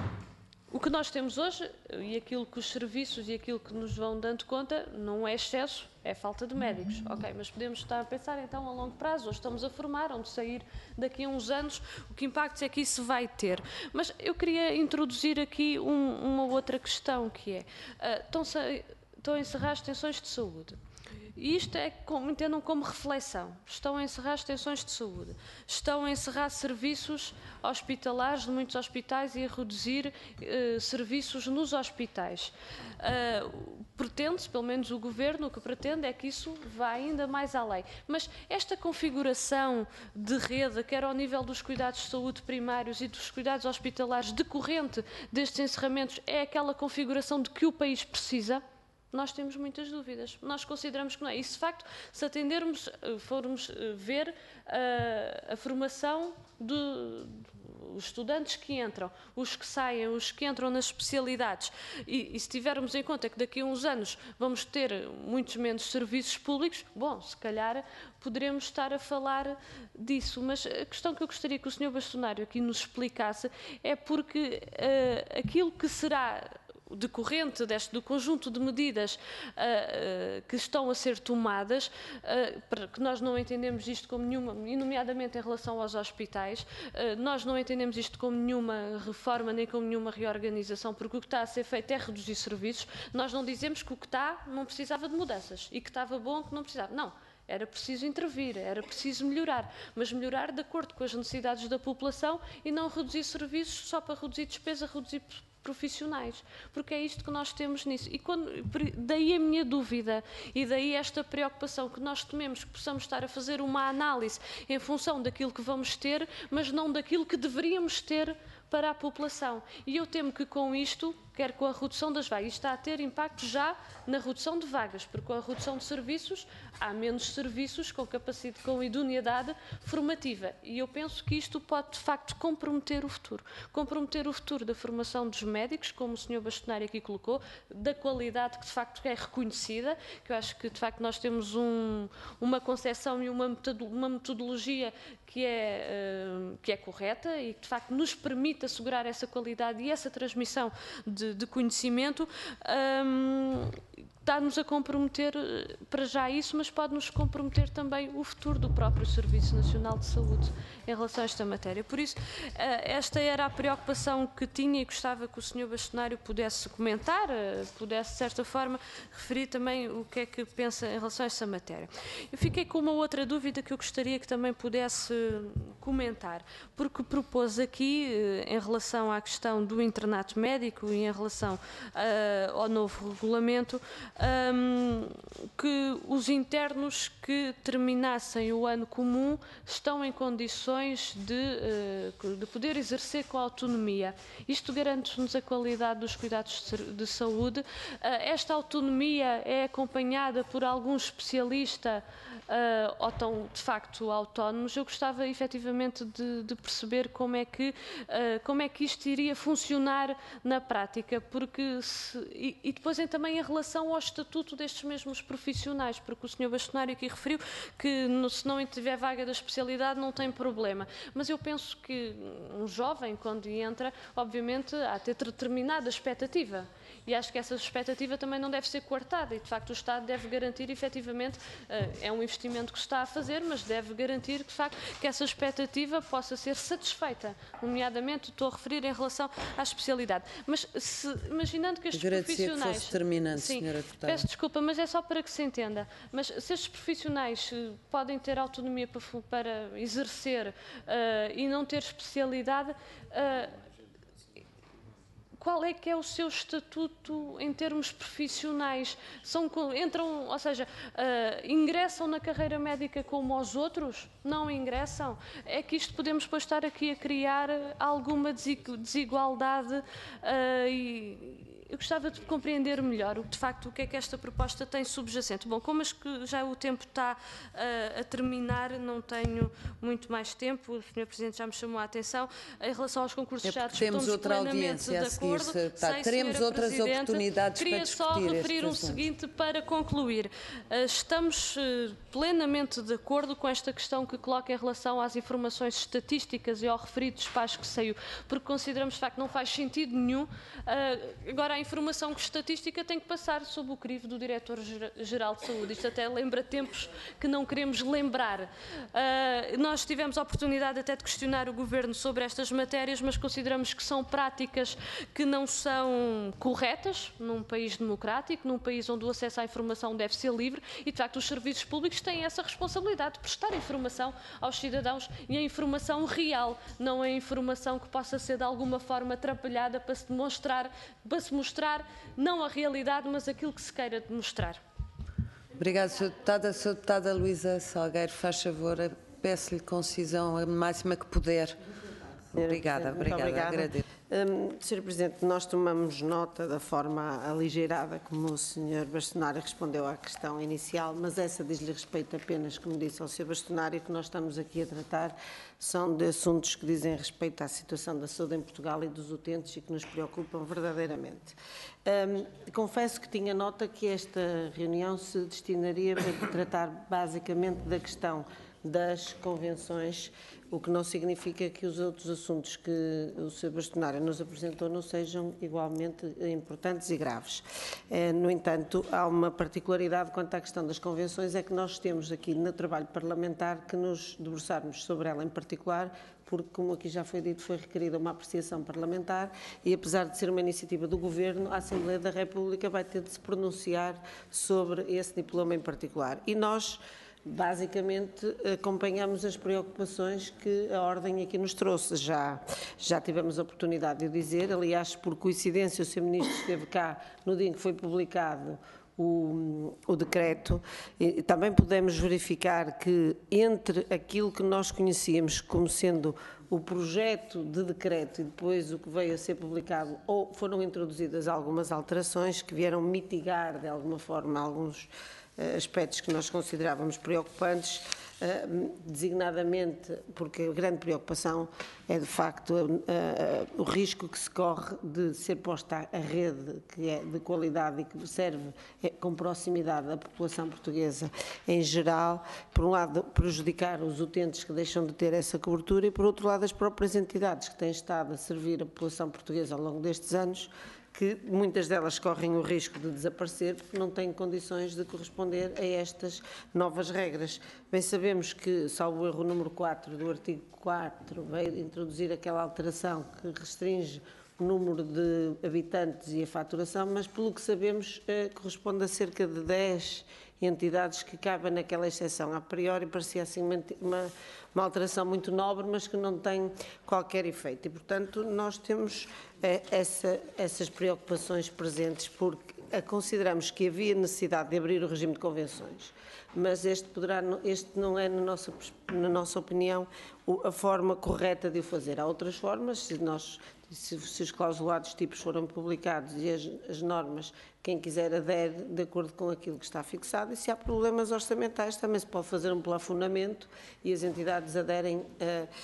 o que nós temos hoje e aquilo que os serviços e aquilo que nos vão dando conta não é excesso, é falta de médicos. Ok, mas podemos estar a pensar então a longo prazo, hoje estamos a formar, onde sair daqui a uns anos, o que impactos é que isso vai ter. Mas eu queria introduzir aqui um, uma outra questão que é, uh, estão-se a, estão a encerrar as extensões de saúde. E isto é, como, entendam como reflexão. Estão a encerrar extensões de saúde, estão a encerrar serviços hospitalares de muitos hospitais e a reduzir eh, serviços nos hospitais. Uh, pretende-se, pelo menos o Governo, o que pretende é que isso vá ainda mais além. Mas esta configuração de rede, quer ao nível dos cuidados de saúde primários e dos cuidados hospitalares decorrente destes encerramentos, é aquela configuração de que o país precisa? Nós temos muitas dúvidas. Nós consideramos que não é. E, se de facto, se atendermos, formos ver uh, a formação de... os estudantes que entram, os que saem, os que entram nas especialidades, e, e se tivermos em conta que daqui a uns anos vamos ter muitos menos serviços públicos, bom, se calhar poderemos estar a falar disso. Mas a questão que eu gostaria que o senhor Bastonário aqui nos explicasse é porque uh, aquilo que será decorrente deste, do conjunto de medidas uh, uh, que estão a ser tomadas, uh, para que nós não entendemos isto como nenhuma, e nomeadamente em relação aos hospitais, uh, nós não entendemos isto como nenhuma reforma nem como nenhuma reorganização, porque o que está a ser feito é reduzir serviços. Nós não dizemos que o que está não precisava de mudanças e que estava bom que não precisava. Não. Era preciso intervir, era preciso melhorar, mas melhorar de acordo com as necessidades da população e não reduzir serviços só para reduzir despesa, reduzir profissionais, porque é isto que nós temos nisso. E quando, daí a minha dúvida e daí esta preocupação que nós tememos que possamos estar a fazer uma análise em função daquilo que vamos ter, mas não daquilo que deveríamos ter para a população. E eu temo que com isto, quer com a redução das vagas, está a ter impacto já na redução de vagas, porque com a redução de serviços há menos serviços com capacidade, com idoneidade formativa. E eu penso que isto pode, de facto, comprometer o futuro. Comprometer o futuro da formação dos médicos, como o senhor Bastonário aqui colocou, da qualidade que, de facto, é reconhecida, que eu acho que, de facto, nós temos um, uma concepção e uma metodologia que é, uh, que é correta e que, de facto, nos permite assegurar essa qualidade e essa transmissão de, de conhecimento. Um, está-nos a comprometer para já isso, mas pode-nos comprometer também o futuro do próprio Serviço Nacional de Saúde em relação a esta matéria. Por isso, esta era a preocupação que tinha e gostava que o senhor Bastonário pudesse comentar, pudesse, de certa forma, referir também o que é que pensa em relação a esta matéria. Eu fiquei com uma outra dúvida que eu gostaria que também pudesse comentar, porque propôs aqui, em relação à questão do internato médico e em relação uh, ao novo regulamento, Um, que os internos que terminassem o ano comum estão em condições de, uh, de poder exercer com autonomia. Isto garante-nos a qualidade dos cuidados de saúde. Uh, esta autonomia é acompanhada por algum especialista uh, ou tão, de facto, autónomos. Eu gostava, efetivamente, de, de perceber como é, que, uh, como é que isto iria funcionar na prática, porque se, e, e depois em, também em relação ao estatuto destes mesmos profissionais, porque o senhor Bastonário aqui referiu que no, se não tiver vaga da especialidade não tem problema, mas eu penso que um jovem, quando entra, obviamente há de ter determinada expectativa, e acho que essa expectativa também não deve ser coartada, e de facto o Estado deve garantir, efetivamente, é um investimento que se está a fazer, mas deve garantir que, de facto, que essa expectativa possa ser satisfeita, nomeadamente estou a referir em relação à especialidade. Mas se, imaginando que estes Agradecia profissionais... que fosse terminante, sim, senhora deputada. Peço desculpa, mas é só para que se entenda. Mas se estes profissionais uh, podem ter autonomia para, para exercer uh, e não ter especialidade, uh, qual é que é o seu estatuto em termos profissionais? São, entram, ou seja, uh, ingressam na carreira médica como os outros? Não ingressam? É que isto podemos depois estar aqui a criar alguma desigualdade uh, e... Eu gostava de compreender melhor, o, de facto, o que é que esta proposta tem subjacente. Bom, como acho que já o tempo está uh, a terminar, não tenho muito mais tempo, o senhor Presidente já me chamou a atenção, em relação aos concursos é já temos outra audiência a seguir, acordo. tá, Sei, teremos outras Presidente, oportunidades para discutir. Queria só referir um assunto. seguinte para concluir. Uh, estamos uh, plenamente de acordo com esta questão que coloca em relação às informações estatísticas e ao referido despacho que saiu, porque consideramos, de facto, que não faz sentido nenhum. Uh, agora, a informação estatística tem que passar sob o crivo do Diretor-Geral de Saúde. Isto até lembra tempos que não queremos lembrar. Uh, nós tivemos a oportunidade até de questionar o Governo sobre estas matérias, mas consideramos que são práticas que não são corretas num país democrático, num país onde o acesso à informação deve ser livre e, de facto, os serviços públicos têm essa responsabilidade de prestar informação aos cidadãos e a informação real, não a informação que possa ser de alguma forma atrapalhada para se demonstrar, para se mostrar não a realidade, mas aquilo que se queira demonstrar. Obrigada, senhora Deputada. senhora Deputada Luísa Salgueiro, faz favor, peço-lhe concisão a máxima que puder. Obrigada, obrigada, obrigada. agradeço. Um, senhor Presidente, nós tomamos nota da forma aligeirada como o senhor Bastonário respondeu à questão inicial, mas essa diz-lhe respeito apenas, como disse ao senhor Bastonário, que nós estamos aqui a tratar são de assuntos que dizem respeito à situação da saúde em Portugal e dos utentes e que nos preocupam verdadeiramente. Um, confesso que tinha nota que esta reunião se destinaria a tratar basicamente da questão das convenções, o que não significa que os outros assuntos que o senhor Bastonário nos apresentou não sejam igualmente importantes e graves. No entanto, há uma particularidade quanto à questão das convenções, é que nós temos aqui no trabalho parlamentar que nos debruçarmos sobre ela em particular, porque, como aqui já foi dito, foi requerida uma apreciação parlamentar e, apesar de ser uma iniciativa do Governo, a Assembleia da República vai ter de se pronunciar sobre esse diploma em particular. E nós, basicamente, acompanhamos as preocupações que a Ordem aqui nos trouxe. Já, já tivemos a oportunidade de o dizer, aliás, por coincidência, o senhor Ministro esteve cá no dia em que foi publicado o, o decreto. E também podemos verificar que, entre aquilo que nós conhecíamos como sendo o projeto de decreto e depois o que veio a ser publicado, ou foram introduzidas algumas alterações que vieram mitigar, de alguma forma, alguns aspectos que nós considerávamos preocupantes, designadamente porque a grande preocupação é, de facto, o risco que se corre de ser posta a rede que é de qualidade e que serve com proximidade à população portuguesa em geral, por um lado prejudicar os utentes que deixam de ter essa cobertura e, por outro lado, as próprias entidades que têm estado a servir a população portuguesa ao longo destes anos, que muitas delas correm o risco de desaparecer porque não têm condições de corresponder a estas novas regras. Bem sabemos que, salvo o erro número quatro do artigo quatro, veio introduzir aquela alteração que restringe o número de habitantes e a faturação, mas pelo que sabemos eh, corresponde a cerca de dez entidades que cabem naquela exceção. A priori parecia assim uma, uma, uma alteração muito nobre, mas que não tem qualquer efeito. E, portanto, nós temos eh, essa, essas preocupações presentes, porque a, consideramos que havia necessidade de abrir o regime de convenções, mas este, poderá, este não é, na nossa, na nossa opinião, a forma correta de o fazer. Há outras formas, se nós... Se, se os clausulados tipos forem publicados e as, as normas, quem quiser adere de acordo com aquilo que está fixado, e se há problemas orçamentais também se pode fazer um plafonamento e as entidades aderem uh,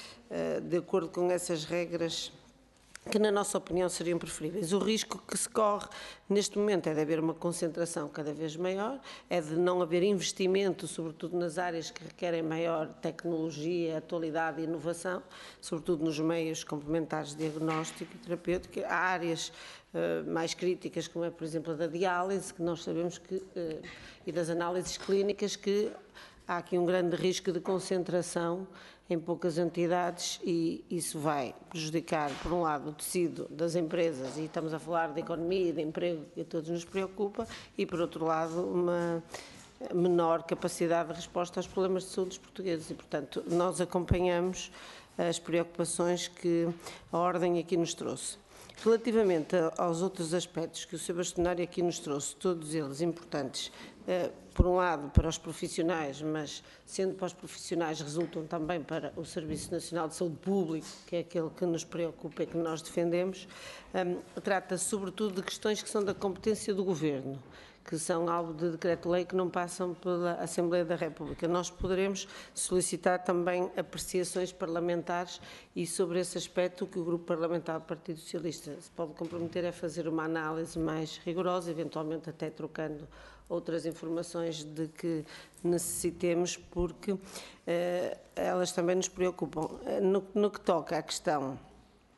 uh, de acordo com essas regras que, na nossa opinião, seriam preferíveis. O risco que se corre neste momento é de haver uma concentração cada vez maior, é de não haver investimento, sobretudo nas áreas que requerem maior tecnologia, atualidade e inovação, sobretudo nos meios complementares de diagnóstico e terapêutico. Há áreas uh, mais críticas, como é, por exemplo, a da diálise, que nós sabemos que, uh, e das análises clínicas, que há aqui um grande risco de concentração em poucas entidades e isso vai prejudicar, por um lado, o tecido das empresas, e estamos a falar de economia e de emprego, que a todos nos preocupa, e, por outro lado, uma menor capacidade de resposta aos problemas de saúde dos portugueses. E, portanto, nós acompanhamos as preocupações que a Ordem aqui nos trouxe. Relativamente aos outros aspectos que o senhor Bastonário aqui nos trouxe, todos eles importantes, por um lado para os profissionais, mas sendo para os profissionais resultam também para o Serviço Nacional de Saúde Pública, que é aquele que nos preocupa e que nós defendemos, trata-se sobretudo de questões que são da competência do Governo, que são alvo de decreto-lei que não passam pela Assembleia da República. Nós poderemos solicitar também apreciações parlamentares e, sobre esse aspecto, o que o Grupo Parlamentar do Partido Socialista se pode comprometer é fazer uma análise mais rigorosa, eventualmente até trocando outras informações de que necessitemos, porque eh, elas também nos preocupam. No, no que toca à questão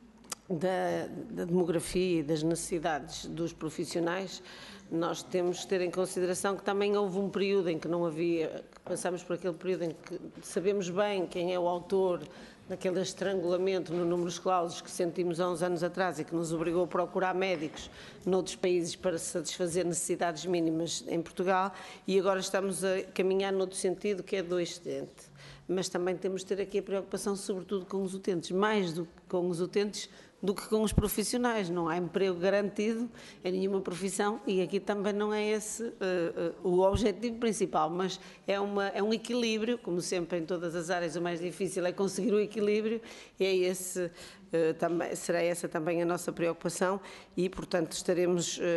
da, da demografia e das necessidades dos profissionais, nós temos que ter em consideração que também houve um período em que não havia, que passamos por aquele período em que sabemos bem quem é o autor daquele estrangulamento no número de clausos que sentimos há uns anos atrás e que nos obrigou a procurar médicos noutros países para satisfazer necessidades mínimas em Portugal, e agora estamos a caminhar noutro sentido, que é do excedente. Mas também temos de ter aqui a preocupação sobretudo com os utentes, mais do que com os utentes do que com os profissionais. Não há emprego garantido em nenhuma profissão e aqui também não é esse uh, uh, o objetivo principal, mas é, uma, é um equilíbrio, como sempre em todas as áreas o mais difícil é conseguir o equilíbrio, e é esse, uh, também, será essa também a nossa preocupação e, portanto, estaremos, uh,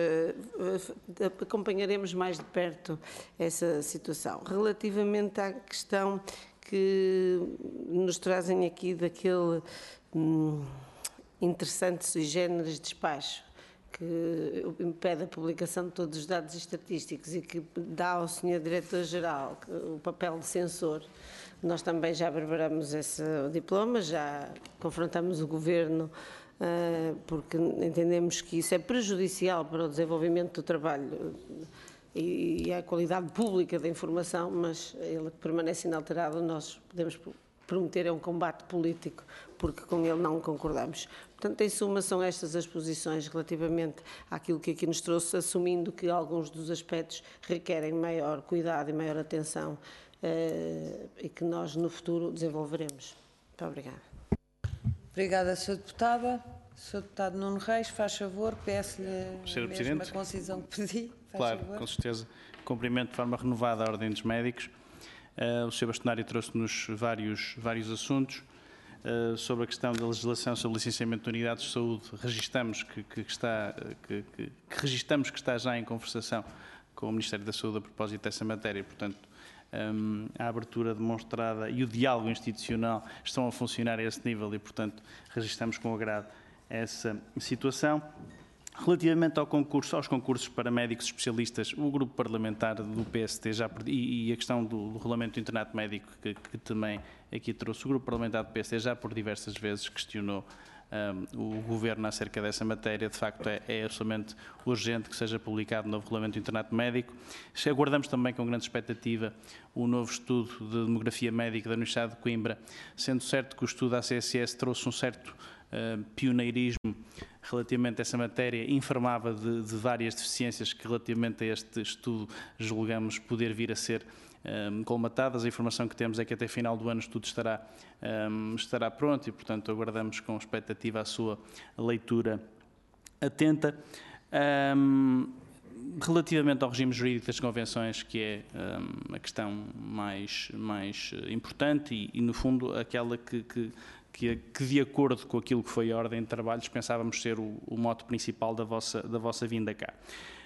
uh, acompanharemos mais de perto essa situação. Relativamente à questão que nos trazem aqui daquele hum, interessante sui generis despacho que impede a publicação de todos os dados estatísticos e que dá ao senhor Diretor-Geral o papel de censor, nós também já preparamos esse diploma, já confrontamos o Governo uh, porque entendemos que isso é prejudicial para o desenvolvimento do trabalho e a qualidade pública da informação, mas ele permanece inalterado. Nós podemos prometer é um combate político, porque com ele não concordamos. Portanto, em suma, são estas as posições relativamente àquilo que aqui nos trouxe, assumindo que alguns dos aspectos requerem maior cuidado e maior atenção eh, e que nós, no futuro, desenvolveremos. Muito obrigada. Obrigada, senhora Deputada. senhor Deputado Nuno Reis, faz favor, peço-lhe a mesma concisão que pedi. Claro, favor. Com certeza. Cumprimento de forma renovada a Ordem dos Médicos. Uh, o senhor Bastonário trouxe-nos vários, vários assuntos. Uh, sobre a questão da legislação sobre licenciamento de unidades de saúde, registamos que, que, está, que, que, que registamos que está já em conversação com o Ministério da Saúde a propósito dessa matéria. Portanto, um, a abertura demonstrada e o diálogo institucional estão a funcionar a esse nível e, portanto, registamos com agrado essa situação. Relativamente ao concurso, aos concursos para médicos especialistas, o grupo parlamentar do P S T já, e, e a questão do, do regulamento do internato médico, que, que também aqui trouxe, o grupo parlamentar do P S T já por diversas vezes questionou um, o Governo acerca dessa matéria. De facto, é, é absolutamente urgente que seja publicado o novo regulamento do internato médico. Aguardamos também com grande expectativa o novo estudo de demografia médica da Universidade de Coimbra, sendo certo que o estudo da A C S S trouxe um certo uh, pioneirismo relativamente a essa matéria, informava de, de várias deficiências que relativamente a este estudo julgamos poder vir a ser um, colmatadas. A informação que temos é que até final do ano o estudo estará, um, estará pronto e, portanto, aguardamos com expectativa a sua leitura atenta. Um, relativamente ao regime jurídico das convenções, que é um, a questão mais, mais importante e, e, no fundo, aquela que, que Que, que de acordo com aquilo que foi a ordem de trabalhos pensávamos ser o, o mote principal da vossa, da vossa vinda cá.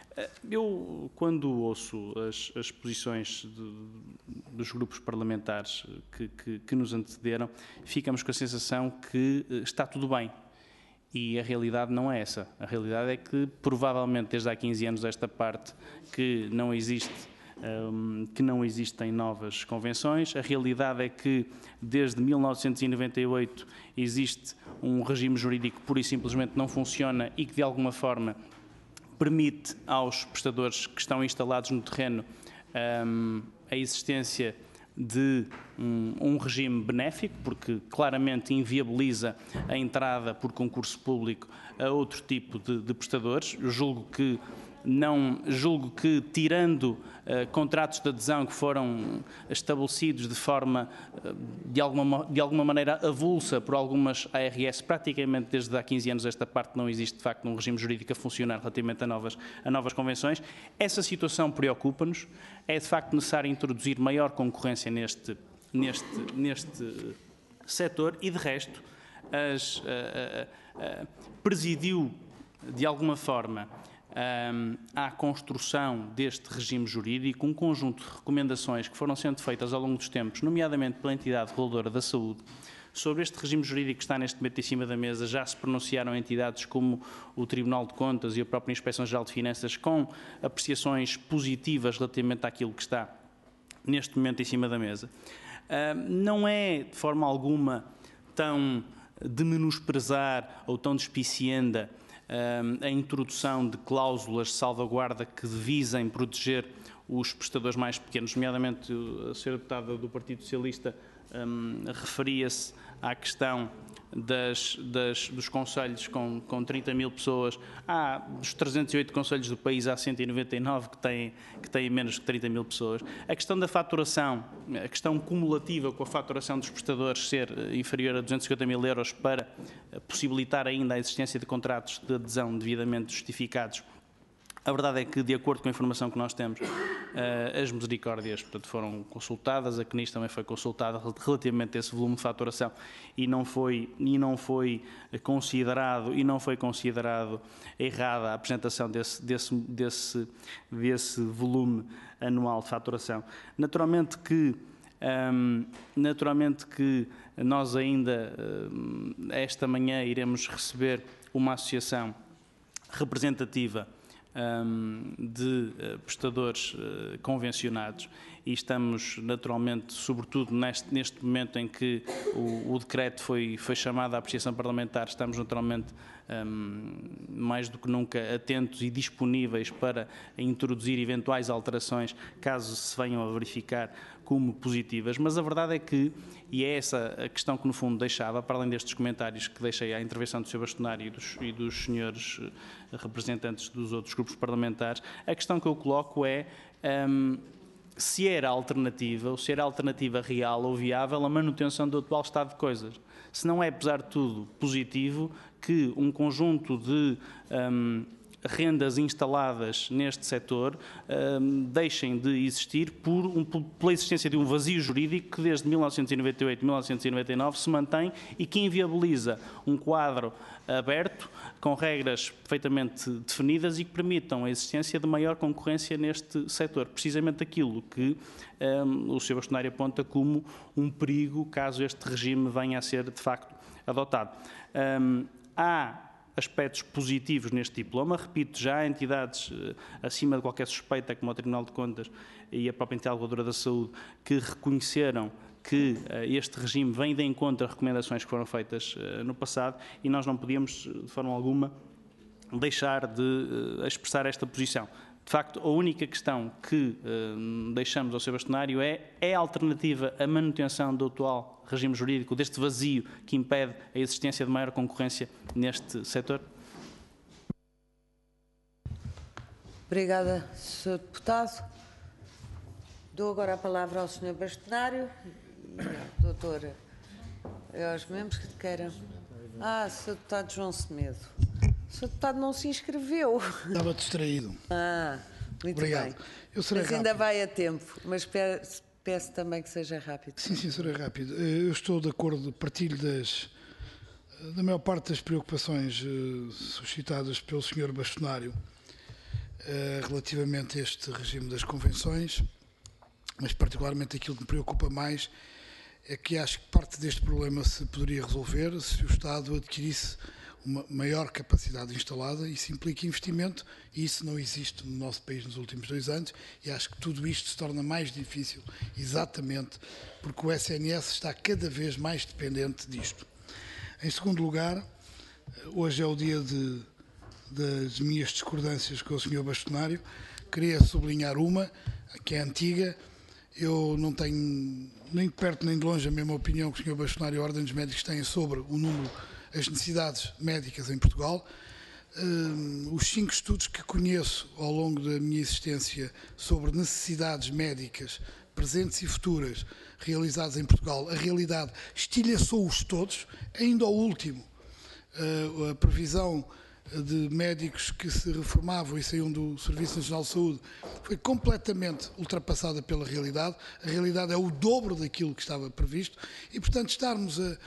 Eu, quando ouço as, as posições de, dos grupos parlamentares que, que, que nos antecederam, ficamos com a sensação que está tudo bem. E a realidade não é essa. A realidade é que, provavelmente, desde há quinze anos esta parte, que não existe Um, que não existem novas convenções. A realidade é que, desde mil novecentos e noventa e oito, existe um regime jurídico que pura e simplesmente não funciona e que, de alguma forma, permite aos prestadores que estão instalados no terreno um, a existência de um, um regime benéfico, porque claramente inviabiliza a entrada por concurso público a outro tipo de, de prestadores. Eu julgo que Não julgo que, tirando uh, contratos de adesão que foram estabelecidos de forma, uh, de, alguma, de alguma maneira, avulsa por algumas A R S, praticamente desde há quinze anos esta parte não existe, de facto, um regime jurídico a funcionar relativamente a novas, a novas convenções. Essa situação preocupa-nos. É, de facto, necessário introduzir maior concorrência neste, neste, neste setor e, de resto, as, uh, uh, uh, presidiu, de alguma forma, Um, à construção deste regime jurídico, um conjunto de recomendações que foram sendo feitas ao longo dos tempos, nomeadamente pela entidade reguladora da saúde. Sobre este regime jurídico que está neste momento em cima da mesa, já se pronunciaram entidades como o Tribunal de Contas e a própria Inspeção-Geral de Finanças, com apreciações positivas relativamente àquilo que está neste momento em cima da mesa. Um, não é, de forma alguma, tão de menosprezar ou tão despicienda a introdução de cláusulas de salvaguarda que visem proteger os prestadores mais pequenos, nomeadamente a senhora deputada do Partido Socialista um, referia-se à questão das, das, dos concelhos com, com trinta mil pessoas. Há dos trezentos e oito concelhos do país, há cento e noventa e nove que têm, que têm menos que trinta mil pessoas. A questão da faturação, a questão cumulativa com a faturação dos prestadores ser inferior a duzentos e cinquenta mil euros para possibilitar ainda a existência de contratos de adesão devidamente justificados. A verdade é que, de acordo com a informação que nós temos, as misericórdias, portanto, foram consultadas, a C N I S também foi consultada relativamente a esse volume de faturação e não foi, e não foi considerado, e não foi considerado errada a apresentação desse, desse, desse, desse volume anual de faturação. Naturalmente que, um, naturalmente que nós ainda, um, esta manhã, iremos receber uma associação representativa de prestadores convencionados e estamos naturalmente, sobretudo neste, neste momento em que o, o decreto foi, foi chamado à apreciação parlamentar, estamos naturalmente um, mais do que nunca atentos e disponíveis para introduzir eventuais alterações caso se venham a verificar como positivas, mas a verdade é que, e é essa a questão que no fundo deixava, para além destes comentários que deixei à intervenção do senhor Bastonário e dos, e dos senhores representantes dos outros grupos parlamentares, a questão que eu coloco é um, se era alternativa, ou se era alternativa real ou viável a manutenção do atual estado de coisas. Se não é, apesar de tudo, positivo que um conjunto de um, rendas instaladas neste setor um, deixem de existir por um, pela existência de um vazio jurídico que desde mil novecentos e noventa e oito a mil novecentos e noventa e nove se mantém e que inviabiliza um quadro aberto, com regras perfeitamente definidas e que permitam a existência de maior concorrência neste setor. Precisamente aquilo que um, o senhor Bastonário aponta como um perigo caso este regime venha a ser de facto adotado. Um, há aspectos positivos neste diploma, repito, já há entidades uh, acima de qualquer suspeita, como o Tribunal de Contas e a própria entidade reguladora da saúde, que reconheceram que uh, este regime vem de encontro a recomendações que foram feitas uh, no passado e nós não podíamos, de forma alguma, deixar de uh, expressar esta posição. De facto, a única questão que uh, deixamos ao senhor Bastonário é, é a alternativa à manutenção do atual regime jurídico, deste vazio que impede a existência de maior concorrência neste setor? Obrigada, senhor Deputado. Dou agora a palavra ao senhor Bastonário e ao doutor, e aos membros que queiram. Ah, senhor Deputado João Semedo. O senhor Deputado não se inscreveu. Estava distraído. Ah, muito Obrigado. bem. Eu serei mas ainda rápido. vai a tempo, mas peço, peço também que seja rápido. Sim, sim, serei rápido. Eu estou de acordo, partilho das, da maior parte das preocupações uh, suscitadas pelo senhor Bastonário uh, relativamente a este regime das convenções, mas particularmente aquilo que me preocupa mais é que acho que parte deste problema se poderia resolver se o Estado adquirisse uma maior capacidade instalada. Isso implica investimento e isso não existe no nosso país nos últimos dois anos e acho que tudo isto se torna mais difícil exatamente porque o S N S está cada vez mais dependente disto. Em segundo lugar, hoje é o dia de, das minhas discordâncias com o senhor Bastonário. Queria sublinhar uma, que é antiga. Eu não tenho nem de perto nem de longe a mesma opinião que o senhor Bastonário e a Ordem dos Médicos têm sobre o número, as necessidades médicas em Portugal. Uh, os cinco estudos que conheço ao longo da minha existência sobre necessidades médicas presentes e futuras realizados em Portugal, a realidade estilhaçou-os todos, ainda ao último. Uh, a previsão de médicos que se reformavam e saíam do Serviço Nacional de Saúde foi completamente ultrapassada pela realidade. A realidade é o dobro daquilo que estava previsto e, portanto, estarmos a, a,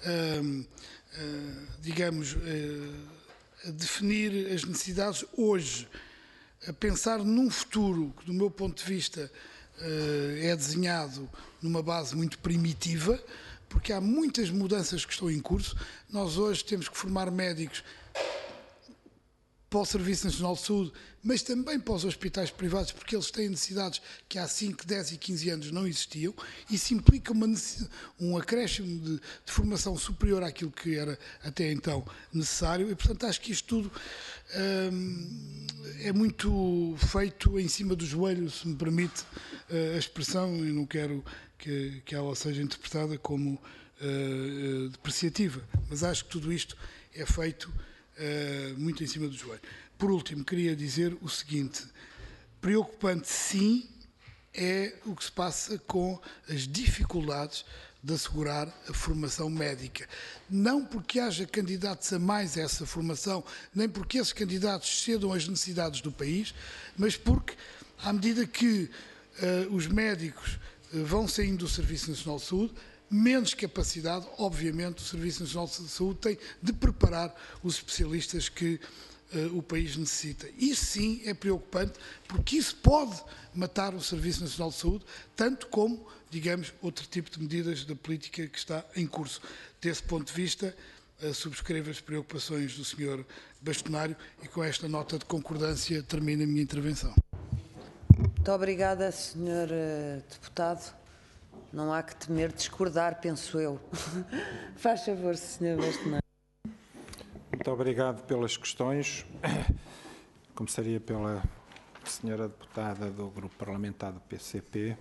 a digamos, a, a definir as necessidades hoje, a pensar num futuro que, do meu ponto de vista, é desenhado numa base muito primitiva, porque há muitas mudanças que estão em curso. Nós hoje temos que formar médicos para o Serviço Nacional de Saúde, mas também para os hospitais privados, porque eles têm necessidades que há cinco, dez e quinze anos não existiam. Isso implica uma, um acréscimo de, de formação superior àquilo que era até então necessário e, portanto, acho que isto tudo hum, é muito feito em cima do joelho, se me permite uh, a expressão, e não quero que, que ela seja interpretada como uh, uh, depreciativa, mas acho que tudo isto é feito Uh, muito em cima do joelho. Por último, queria dizer o seguinte: preocupante sim é o que se passa com as dificuldades de assegurar a formação médica. Não porque haja candidatos a mais a essa formação, nem porque esses candidatos cedam às necessidades do país, mas porque, à medida que uh, os médicos uh, vão saindo do Serviço Nacional de Saúde, menos capacidade, obviamente, o Serviço Nacional de Saúde tem de preparar os especialistas que uh, o país necessita. Isso sim é preocupante, porque isso pode matar o Serviço Nacional de Saúde, tanto como, digamos, outro tipo de medidas da política que está em curso. Desse ponto de vista, uh, subscrevo as preocupações do senhor Bastonário e com esta nota de concordância termino a minha intervenção. Muito obrigada, senhor uh, deputado. Não há que temer discordar, penso eu. Faz favor, senhor Bastonário. Muito obrigado pelas questões. Começaria pela senhora deputada do Grupo Parlamentar do P C P.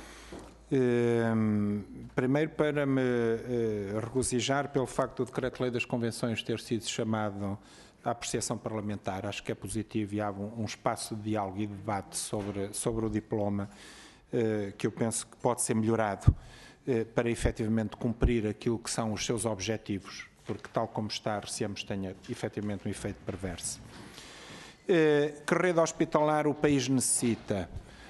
Primeiro, para me regozijar pelo facto do Decreto-Lei das Convenções ter sido chamado à apreciação parlamentar. Acho que é positivo e há um espaço de diálogo e debate sobre, sobre o diploma, que eu penso que pode ser melhorado para efetivamente cumprir aquilo que são os seus objetivos, porque tal como está, receamos que tenha efetivamente um efeito perverso. Que rede hospitalar o país necessita?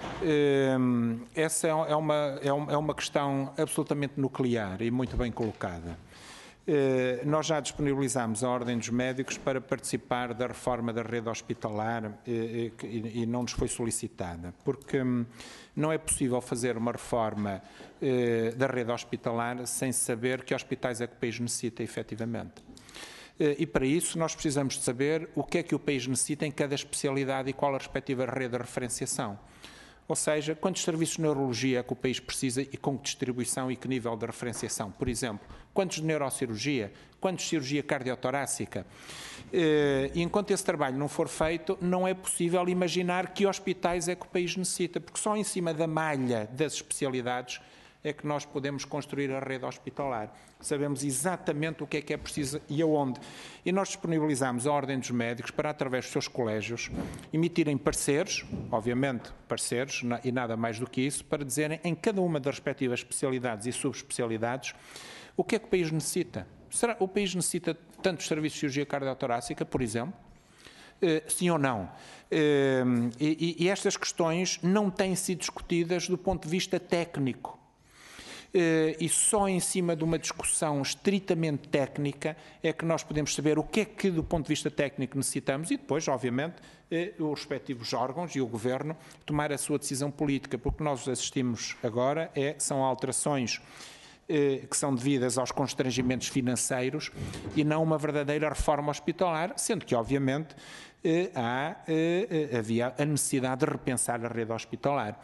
Essa é uma, é uma questão absolutamente nuclear e muito bem colocada. Nós já disponibilizámos a Ordem dos Médicos para participar da reforma da rede hospitalar e não nos foi solicitada, porque não é possível fazer uma reforma da rede hospitalar sem saber que hospitais é que o país necessita efetivamente. E para isso nós precisamos de saber o que é que o país necessita em cada especialidade e qual a respectiva rede de referenciação. Ou seja, quantos serviços de neurologia é que o país precisa e com que distribuição e que nível de referenciação? Por exemplo, quantos de neurocirurgia? Quantos de cirurgia cardiotorácica? E enquanto esse trabalho não for feito, não é possível imaginar que hospitais é que o país necessita, porque só em cima da malha das especialidades é que nós podemos construir a rede hospitalar. Sabemos exatamente o que é que é preciso e aonde. E nós disponibilizamos a Ordem dos Médicos para, através dos seus colégios, emitirem pareceres, obviamente pareceres, e nada mais do que isso, para dizerem em cada uma das respectivas especialidades e subespecialidades o que é que o país necessita. Será o país necessita tantos serviços de cirurgia cardiotorácica, por exemplo? Uh, sim ou não? Uh, e, e estas questões não têm sido discutidas do ponto de vista técnico. Uh, e só em cima de uma discussão estritamente técnica é que nós podemos saber o que é que, do ponto de vista técnico, necessitamos e depois, obviamente, uh, os respectivos órgãos e o Governo tomar a sua decisão política, porque nós assistimos agora é, são alterações uh, que são devidas aos constrangimentos financeiros e não uma verdadeira reforma hospitalar, sendo que, obviamente, uh, há, uh, havia a necessidade de repensar a rede hospitalar.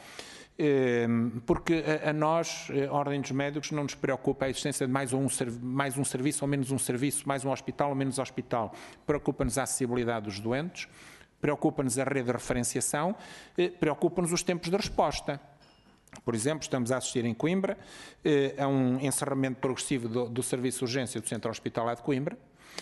Porque a nós, a Ordem dos Médicos, não nos preocupa a existência de mais um, mais um serviço ou menos um serviço, mais um hospital ou menos hospital. Preocupa-nos a acessibilidade dos doentes, preocupa-nos a rede de referenciação, preocupa-nos os tempos de resposta. Por exemplo, estamos a assistir em Coimbra a um encerramento progressivo do, do Serviço de Urgência do Centro Hospitalar de Coimbra.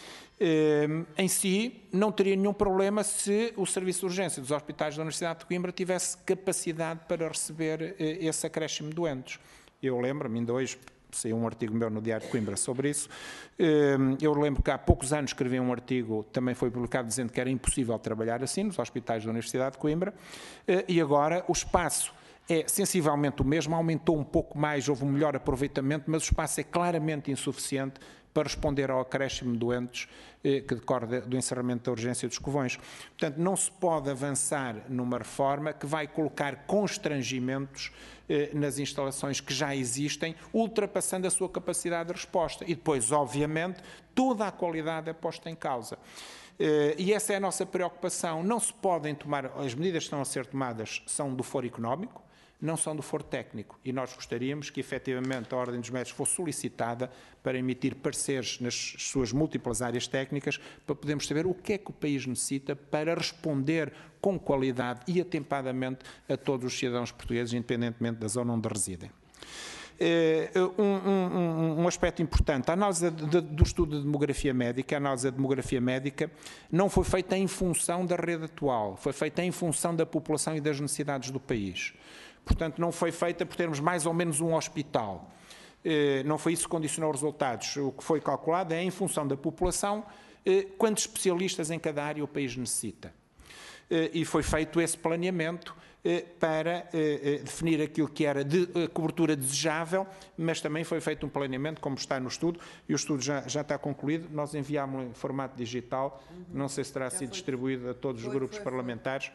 Em si, não teria nenhum problema se o Serviço de Urgência dos Hospitais da Universidade de Coimbra tivesse capacidade para receber esse acréscimo de doentes. Eu lembro-me, ainda hoje saiu um artigo meu no Diário de Coimbra sobre isso. Eu lembro que há poucos anos escrevi um artigo, também foi publicado, dizendo que era impossível trabalhar assim nos hospitais da Universidade de Coimbra, e agora o espaço é sensivelmente o mesmo, aumentou um pouco mais, houve um melhor aproveitamento, mas o espaço é claramente insuficiente para responder ao acréscimo de doentes eh, que decorre do encerramento da urgência dos Covões. Portanto, não se pode avançar numa reforma que vai colocar constrangimentos eh, nas instalações que já existem, ultrapassando a sua capacidade de resposta. E depois, obviamente, toda a qualidade é posta em causa. Uh, e essa é a nossa preocupação. Não se podem tomar, as medidas que estão a ser tomadas são do foro económico, não são do foro técnico. E nós gostaríamos que, efetivamente, a Ordem dos Médicos fosse solicitada para emitir pareceres nas suas múltiplas áreas técnicas, para podermos saber o que é que o país necessita para responder com qualidade e atempadamente a todos os cidadãos portugueses, independentemente da zona onde residem. Um, um, um aspecto importante, a análise de, de, do estudo de demografia médica, a análise da demografia médica não foi feita em função da rede atual, foi feita em função da população e das necessidades do país. Portanto, não foi feita por termos mais ou menos um hospital. Não foi isso que condicionou os resultados. O que foi calculado é em função da população, quantos especialistas em cada área o país necessita. E foi feito esse planeamento para definir aquilo que era de cobertura desejável, mas também foi feito um planeamento, como está no estudo, e o estudo já, já está concluído. Nós enviámos em formato digital, não sei se terá sido distribuído a todos os grupos parlamentares.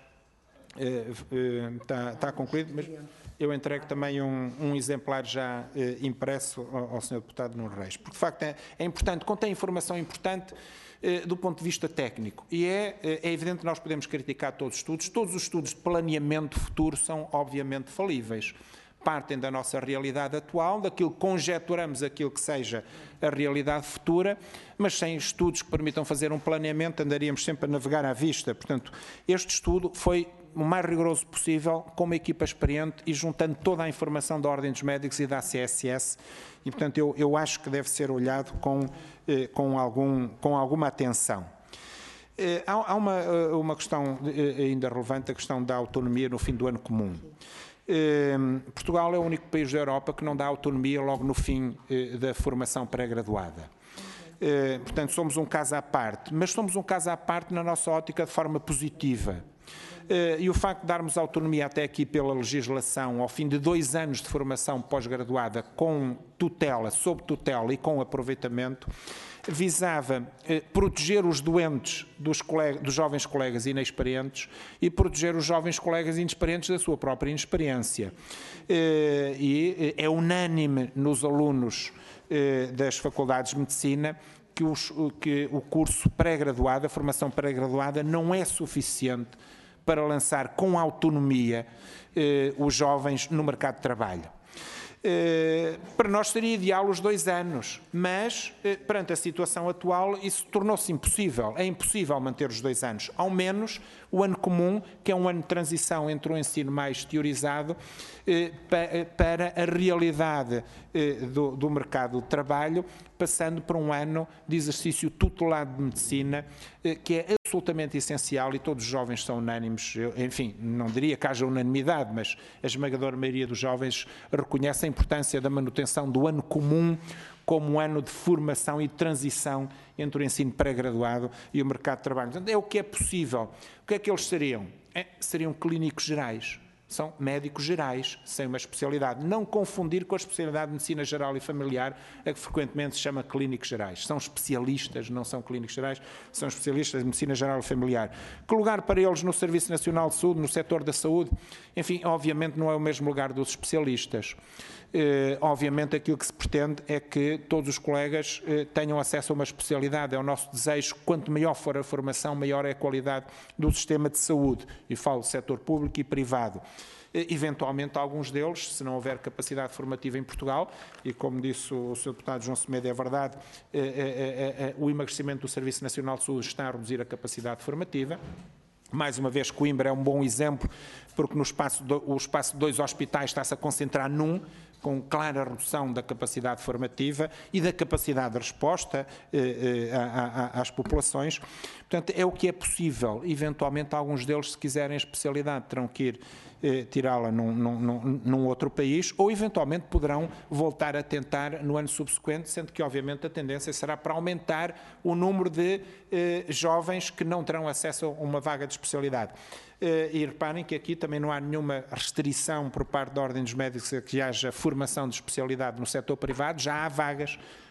Está, está concluído, mas eu entrego também um, um exemplar já impresso ao, ao senhor Deputado Nuno Reis, porque de facto é, é importante, contém informação importante do ponto de vista técnico, e é, é evidente que nós podemos criticar todos os estudos, todos os estudos de planeamento futuro são obviamente falíveis, partem da nossa realidade atual, daquilo que conjeturamos aquilo que seja a realidade futura, mas sem estudos que permitam fazer um planeamento andaríamos sempre a navegar à vista. Portanto, este estudo foi o mais rigoroso possível, com uma equipa experiente e juntando toda a informação da Ordem dos Médicos e da A C S S, e portanto eu, eu acho que deve ser olhado com, eh, com, algum, com alguma atenção. Eh, há há uma, uma questão ainda relevante, a questão da autonomia no fim do ano comum. Eh, Portugal é o único país da Europa que não dá autonomia logo no fim eh, da formação pré-graduada. Eh, portanto, somos um caso à parte, mas somos um caso à parte na nossa ótica de forma positiva. Uh, e o facto de darmos autonomia até aqui pela legislação, ao fim de dois anos de formação pós-graduada, com tutela, sob tutela e com aproveitamento, visava uh, proteger os doentes dos, colega, dos jovens colegas inexperientes e proteger os jovens colegas inexperientes da sua própria inexperiência. Uh, e uh, é unânime nos alunos uh, das faculdades de medicina que, os, que o curso pré-graduado, a formação pré-graduada, não é suficiente para lançar com autonomia eh, os jovens no mercado de trabalho. Eh, para nós seria ideal os dois anos, mas eh, perante a situação atual isso tornou-se impossível. É impossível manter os dois anos. Ao menos o ano comum, que é um ano de transição entre o ensino mais teorizado eh, pa, para a realidade eh, do, do mercado de trabalho, passando para um ano de exercício tutelado de medicina, eh, que é absolutamente essencial, e todos os jovens são unânimes. Eu, enfim, não diria que haja unanimidade, mas a esmagadora maioria dos jovens reconhece a importância da manutenção do ano comum como um ano de formação e de transição entre o ensino pré-graduado e o mercado de trabalho. Portanto, é o que é possível. O que é que eles seriam? É, seriam clínicos gerais. São médicos gerais, sem uma especialidade. Não confundir com a especialidade de medicina geral e familiar, a que frequentemente se chama clínicos gerais. São especialistas, não são clínicos gerais, são especialistas de medicina geral e familiar. Que lugar para eles no Serviço Nacional de Saúde, no setor da saúde? Enfim, obviamente não é o mesmo lugar dos especialistas. Eh, obviamente aquilo que se pretende é que todos os colegas eh, tenham acesso a uma especialidade. É o nosso desejo. Quanto maior for a formação, maior é a qualidade do sistema de saúde. E falo do setor público e privado. Eh, eventualmente, alguns deles, se não houver capacidade formativa em Portugal, e como disse o senhor Deputado João Semedo, é verdade, eh, eh, eh, o emagrecimento do Serviço Nacional de Saúde está a reduzir a capacidade formativa. Mais uma vez, Coimbra é um bom exemplo, porque no espaço do, o espaço de dois hospitais está-se a concentrar num, com clara redução da capacidade formativa e da capacidade de resposta eh, eh, a, a, às populações. Portanto, é o que é possível. Eventualmente, alguns deles, se quiserem a especialidade, terão que ir eh, tirá-la num, num, num outro país, ou eventualmente poderão voltar a tentar no ano subsequente, sendo que, obviamente, a tendência será para aumentar o número de eh, jovens que não terão acesso a uma vaga de especialidade. E reparem que aqui também não há nenhuma restrição por parte da Ordem dos Médicos a que haja formação de especialidade no setor privado, já há vagas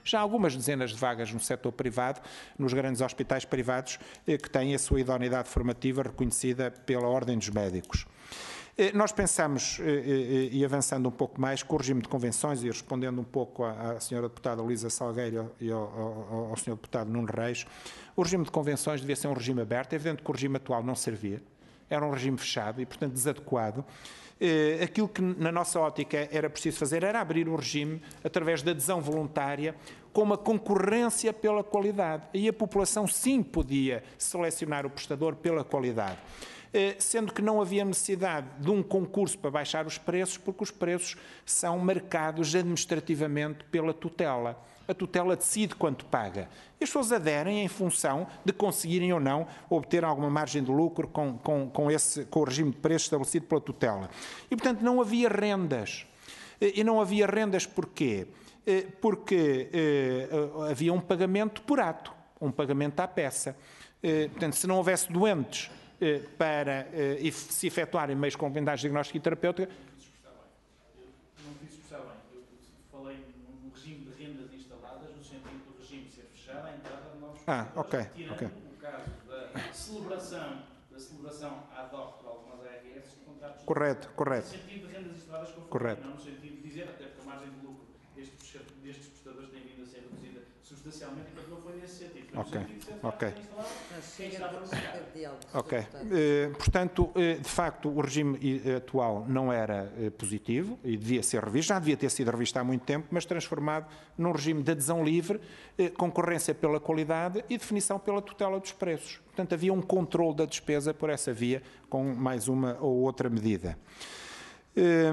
já há algumas dezenas de vagas no setor privado, nos grandes hospitais privados, que têm a sua idoneidade formativa reconhecida pela Ordem dos Médicos. Nós pensamos, e avançando um pouco mais, com o regime de convenções, e respondendo um pouco à senhora deputada Luísa Salgueiro e ao, ao, ao senhor deputado Nuno Reis, o regime de convenções devia ser um regime aberto. É evidente que o regime atual não servia, era um regime fechado e, portanto, desadequado. Aquilo que, na nossa ótica, era preciso fazer era abrir o regime através da adesão voluntária, com uma concorrência pela qualidade. E a população, sim, podia selecionar o prestador pela qualidade. Sendo que não havia necessidade de um concurso para baixar os preços, porque os preços são marcados administrativamente pela tutela. A tutela decide quanto paga. E as pessoas aderem em função de conseguirem ou não obter alguma margem de lucro com, com, com, esse, com o regime de preços estabelecido pela tutela. E, portanto, não havia rendas. E não havia rendas porquê? Porque eh, havia um pagamento por ato, um pagamento à peça. Eh, portanto, se não houvesse doentes para uh, se efetuarem meios complementares de diagnóstico e terapêutica. Não disse expressar bem. Eu falei num regime de rendas instaladas, no sentido do regime ser fechado à entrada de novos Ah, ok. tirando okay. o caso da celebração, da celebração ad hoc de algumas A R S de contratos. Correto, correto. No sentido de rendas instaladas com correto. Não no sentido de dizer, até porque a margem de lucro destes, destes prestadores tem vindo a ser reduzida substancialmente, e não foi nesse sentido. Foi Ok, no sentido de ser ok. Diálogo. Ok. Eh, portanto, eh, de facto, o regime eh, atual não era eh, positivo e devia ser revisto, já devia ter sido revisto há muito tempo, mas transformado num regime de adesão livre, eh, concorrência pela qualidade e definição pela tutela dos preços. Portanto, havia um controle da despesa por essa via, com mais uma ou outra medida. Eh,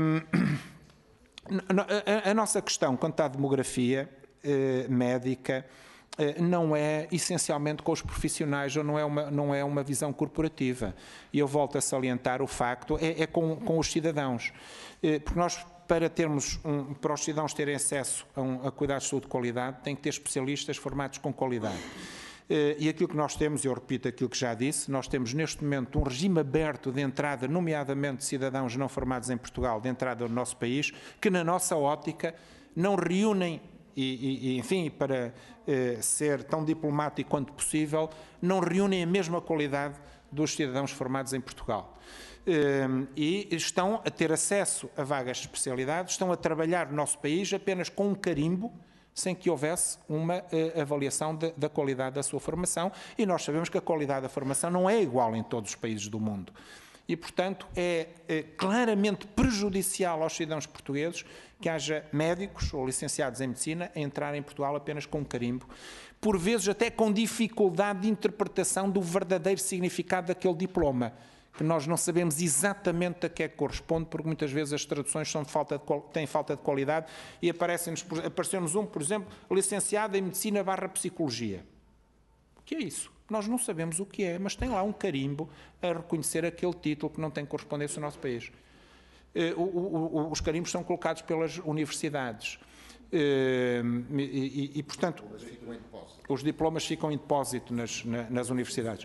a, a, a nossa questão quanto à demografia eh, médica não é essencialmente com os profissionais, ou não é uma, não é uma visão corporativa. E eu volto a salientar o facto, é, é com, com os cidadãos. Porque nós, para, termos um, para os cidadãos terem acesso a, um, a cuidados de saúde de qualidade, tem que ter especialistas formados com qualidade. E aquilo que nós temos, eu repito aquilo que já disse, nós temos neste momento um regime aberto de entrada, nomeadamente de cidadãos não formados em Portugal, de entrada no nosso país, que na nossa ótica não reúnem, E, e, enfim, para eh, ser tão diplomático quanto possível, não reúnem a mesma qualidade dos cidadãos formados em Portugal. Eh, e estão a ter acesso a vagas de especialidade, estão a trabalhar no nosso país apenas com um carimbo, sem que houvesse uma eh, avaliação de, da qualidade da sua formação, e nós sabemos que a qualidade da formação não é igual em todos os países do mundo. E, portanto, é, é claramente prejudicial aos cidadãos portugueses que haja médicos ou licenciados em medicina a entrar em Portugal apenas com um carimbo, por vezes até com dificuldade de interpretação do verdadeiro significado daquele diploma, que nós não sabemos exatamente a que é que corresponde, porque muitas vezes as traduções são de falta de, têm falta de qualidade e aparecem-nos, apareceu-nos um, por exemplo, licenciado em medicina barra psicologia. O que é isso? Nós não sabemos o que é, mas tem lá um carimbo a reconhecer aquele título que não tem correspondência no nosso país. O, o, o, os carimbos são colocados pelas universidades e, e, e portanto, os diplomas ficam em depósito nas, nas universidades.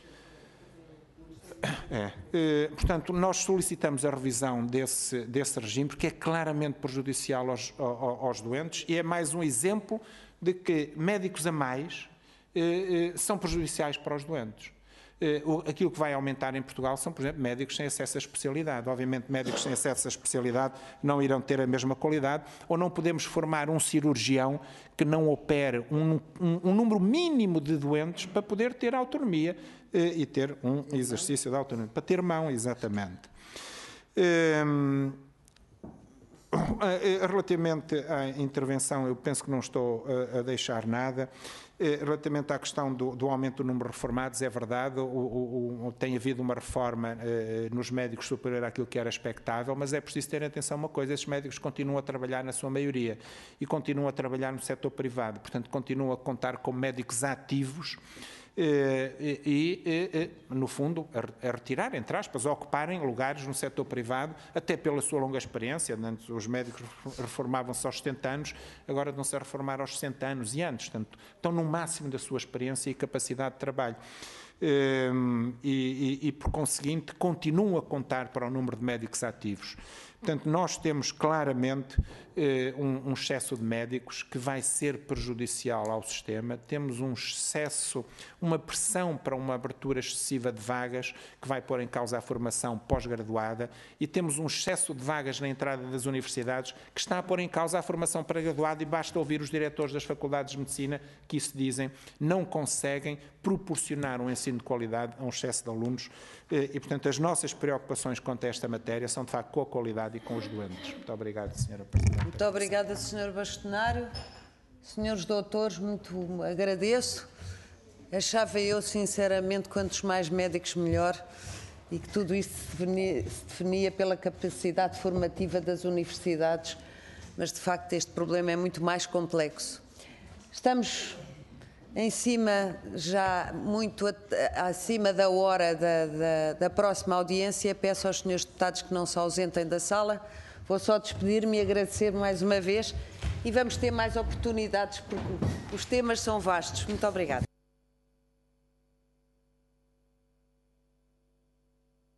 É. Portanto, nós solicitamos a revisão desse, desse regime, porque é claramente prejudicial aos, aos doentes, e é mais um exemplo de que médicos a mais são prejudiciais para os doentes. Aquilo que vai aumentar em Portugal são, por exemplo, médicos sem acesso à especialidade. Obviamente, médicos sem acesso à especialidade não irão ter a mesma qualidade, ou não podemos formar um cirurgião que não opere um, um, um número mínimo de doentes para poder ter autonomia e ter um exercício de autonomia, para ter mão, exatamente. Um, Relativamente à intervenção, eu penso que não estou a deixar nada. Relativamente à questão do, do aumento do número de reformados, é verdade, o, o, o, tem havido uma reforma eh, nos médicos superior àquilo que era expectável, mas é preciso ter atenção a uma coisa: esses médicos continuam a trabalhar na sua maioria e continuam a trabalhar no setor privado, portanto continuam a contar como médicos ativos eh, e, e, no fundo, a, a retirar, entre aspas, a ocuparem lugares no setor privado, até pela sua longa experiência. Antes os médicos reformavam-se aos setenta anos, agora estão-se a reformar aos sessenta anos e antes, portanto, estão no máximo da sua experiência e capacidade de trabalho. Um, e, e, e, por conseguinte, continuam a contar para o número de médicos ativos. Portanto, nós temos claramente eh, um, um excesso de médicos que vai ser prejudicial ao sistema, temos um excesso, uma pressão para uma abertura excessiva de vagas que vai pôr em causa a formação pós-graduada e temos um excesso de vagas na entrada das universidades que está a pôr em causa a formação pré-graduada e basta ouvir os diretores das faculdades de medicina que isso dizem, não conseguem proporcionar um ensino de qualidade a um excesso de alunos e, portanto, as nossas preocupações quanto a esta matéria são, de facto, com a qualidade e com os doentes. Muito obrigado, senhora Presidente. Muito obrigada, senhor Bastonário. Senhores doutores, muito agradeço. Achava eu, sinceramente, quantos mais médicos melhor e que tudo isso se definia, se definia pela capacidade formativa das universidades, mas, de facto, este problema é muito mais complexo. Estamos em cima, já muito acima da hora da, da, da próxima audiência. Peço aos senhores deputados que não se ausentem da sala. Vou só despedir-me e agradecer mais uma vez e vamos ter mais oportunidades porque os temas são vastos. Muito obrigada.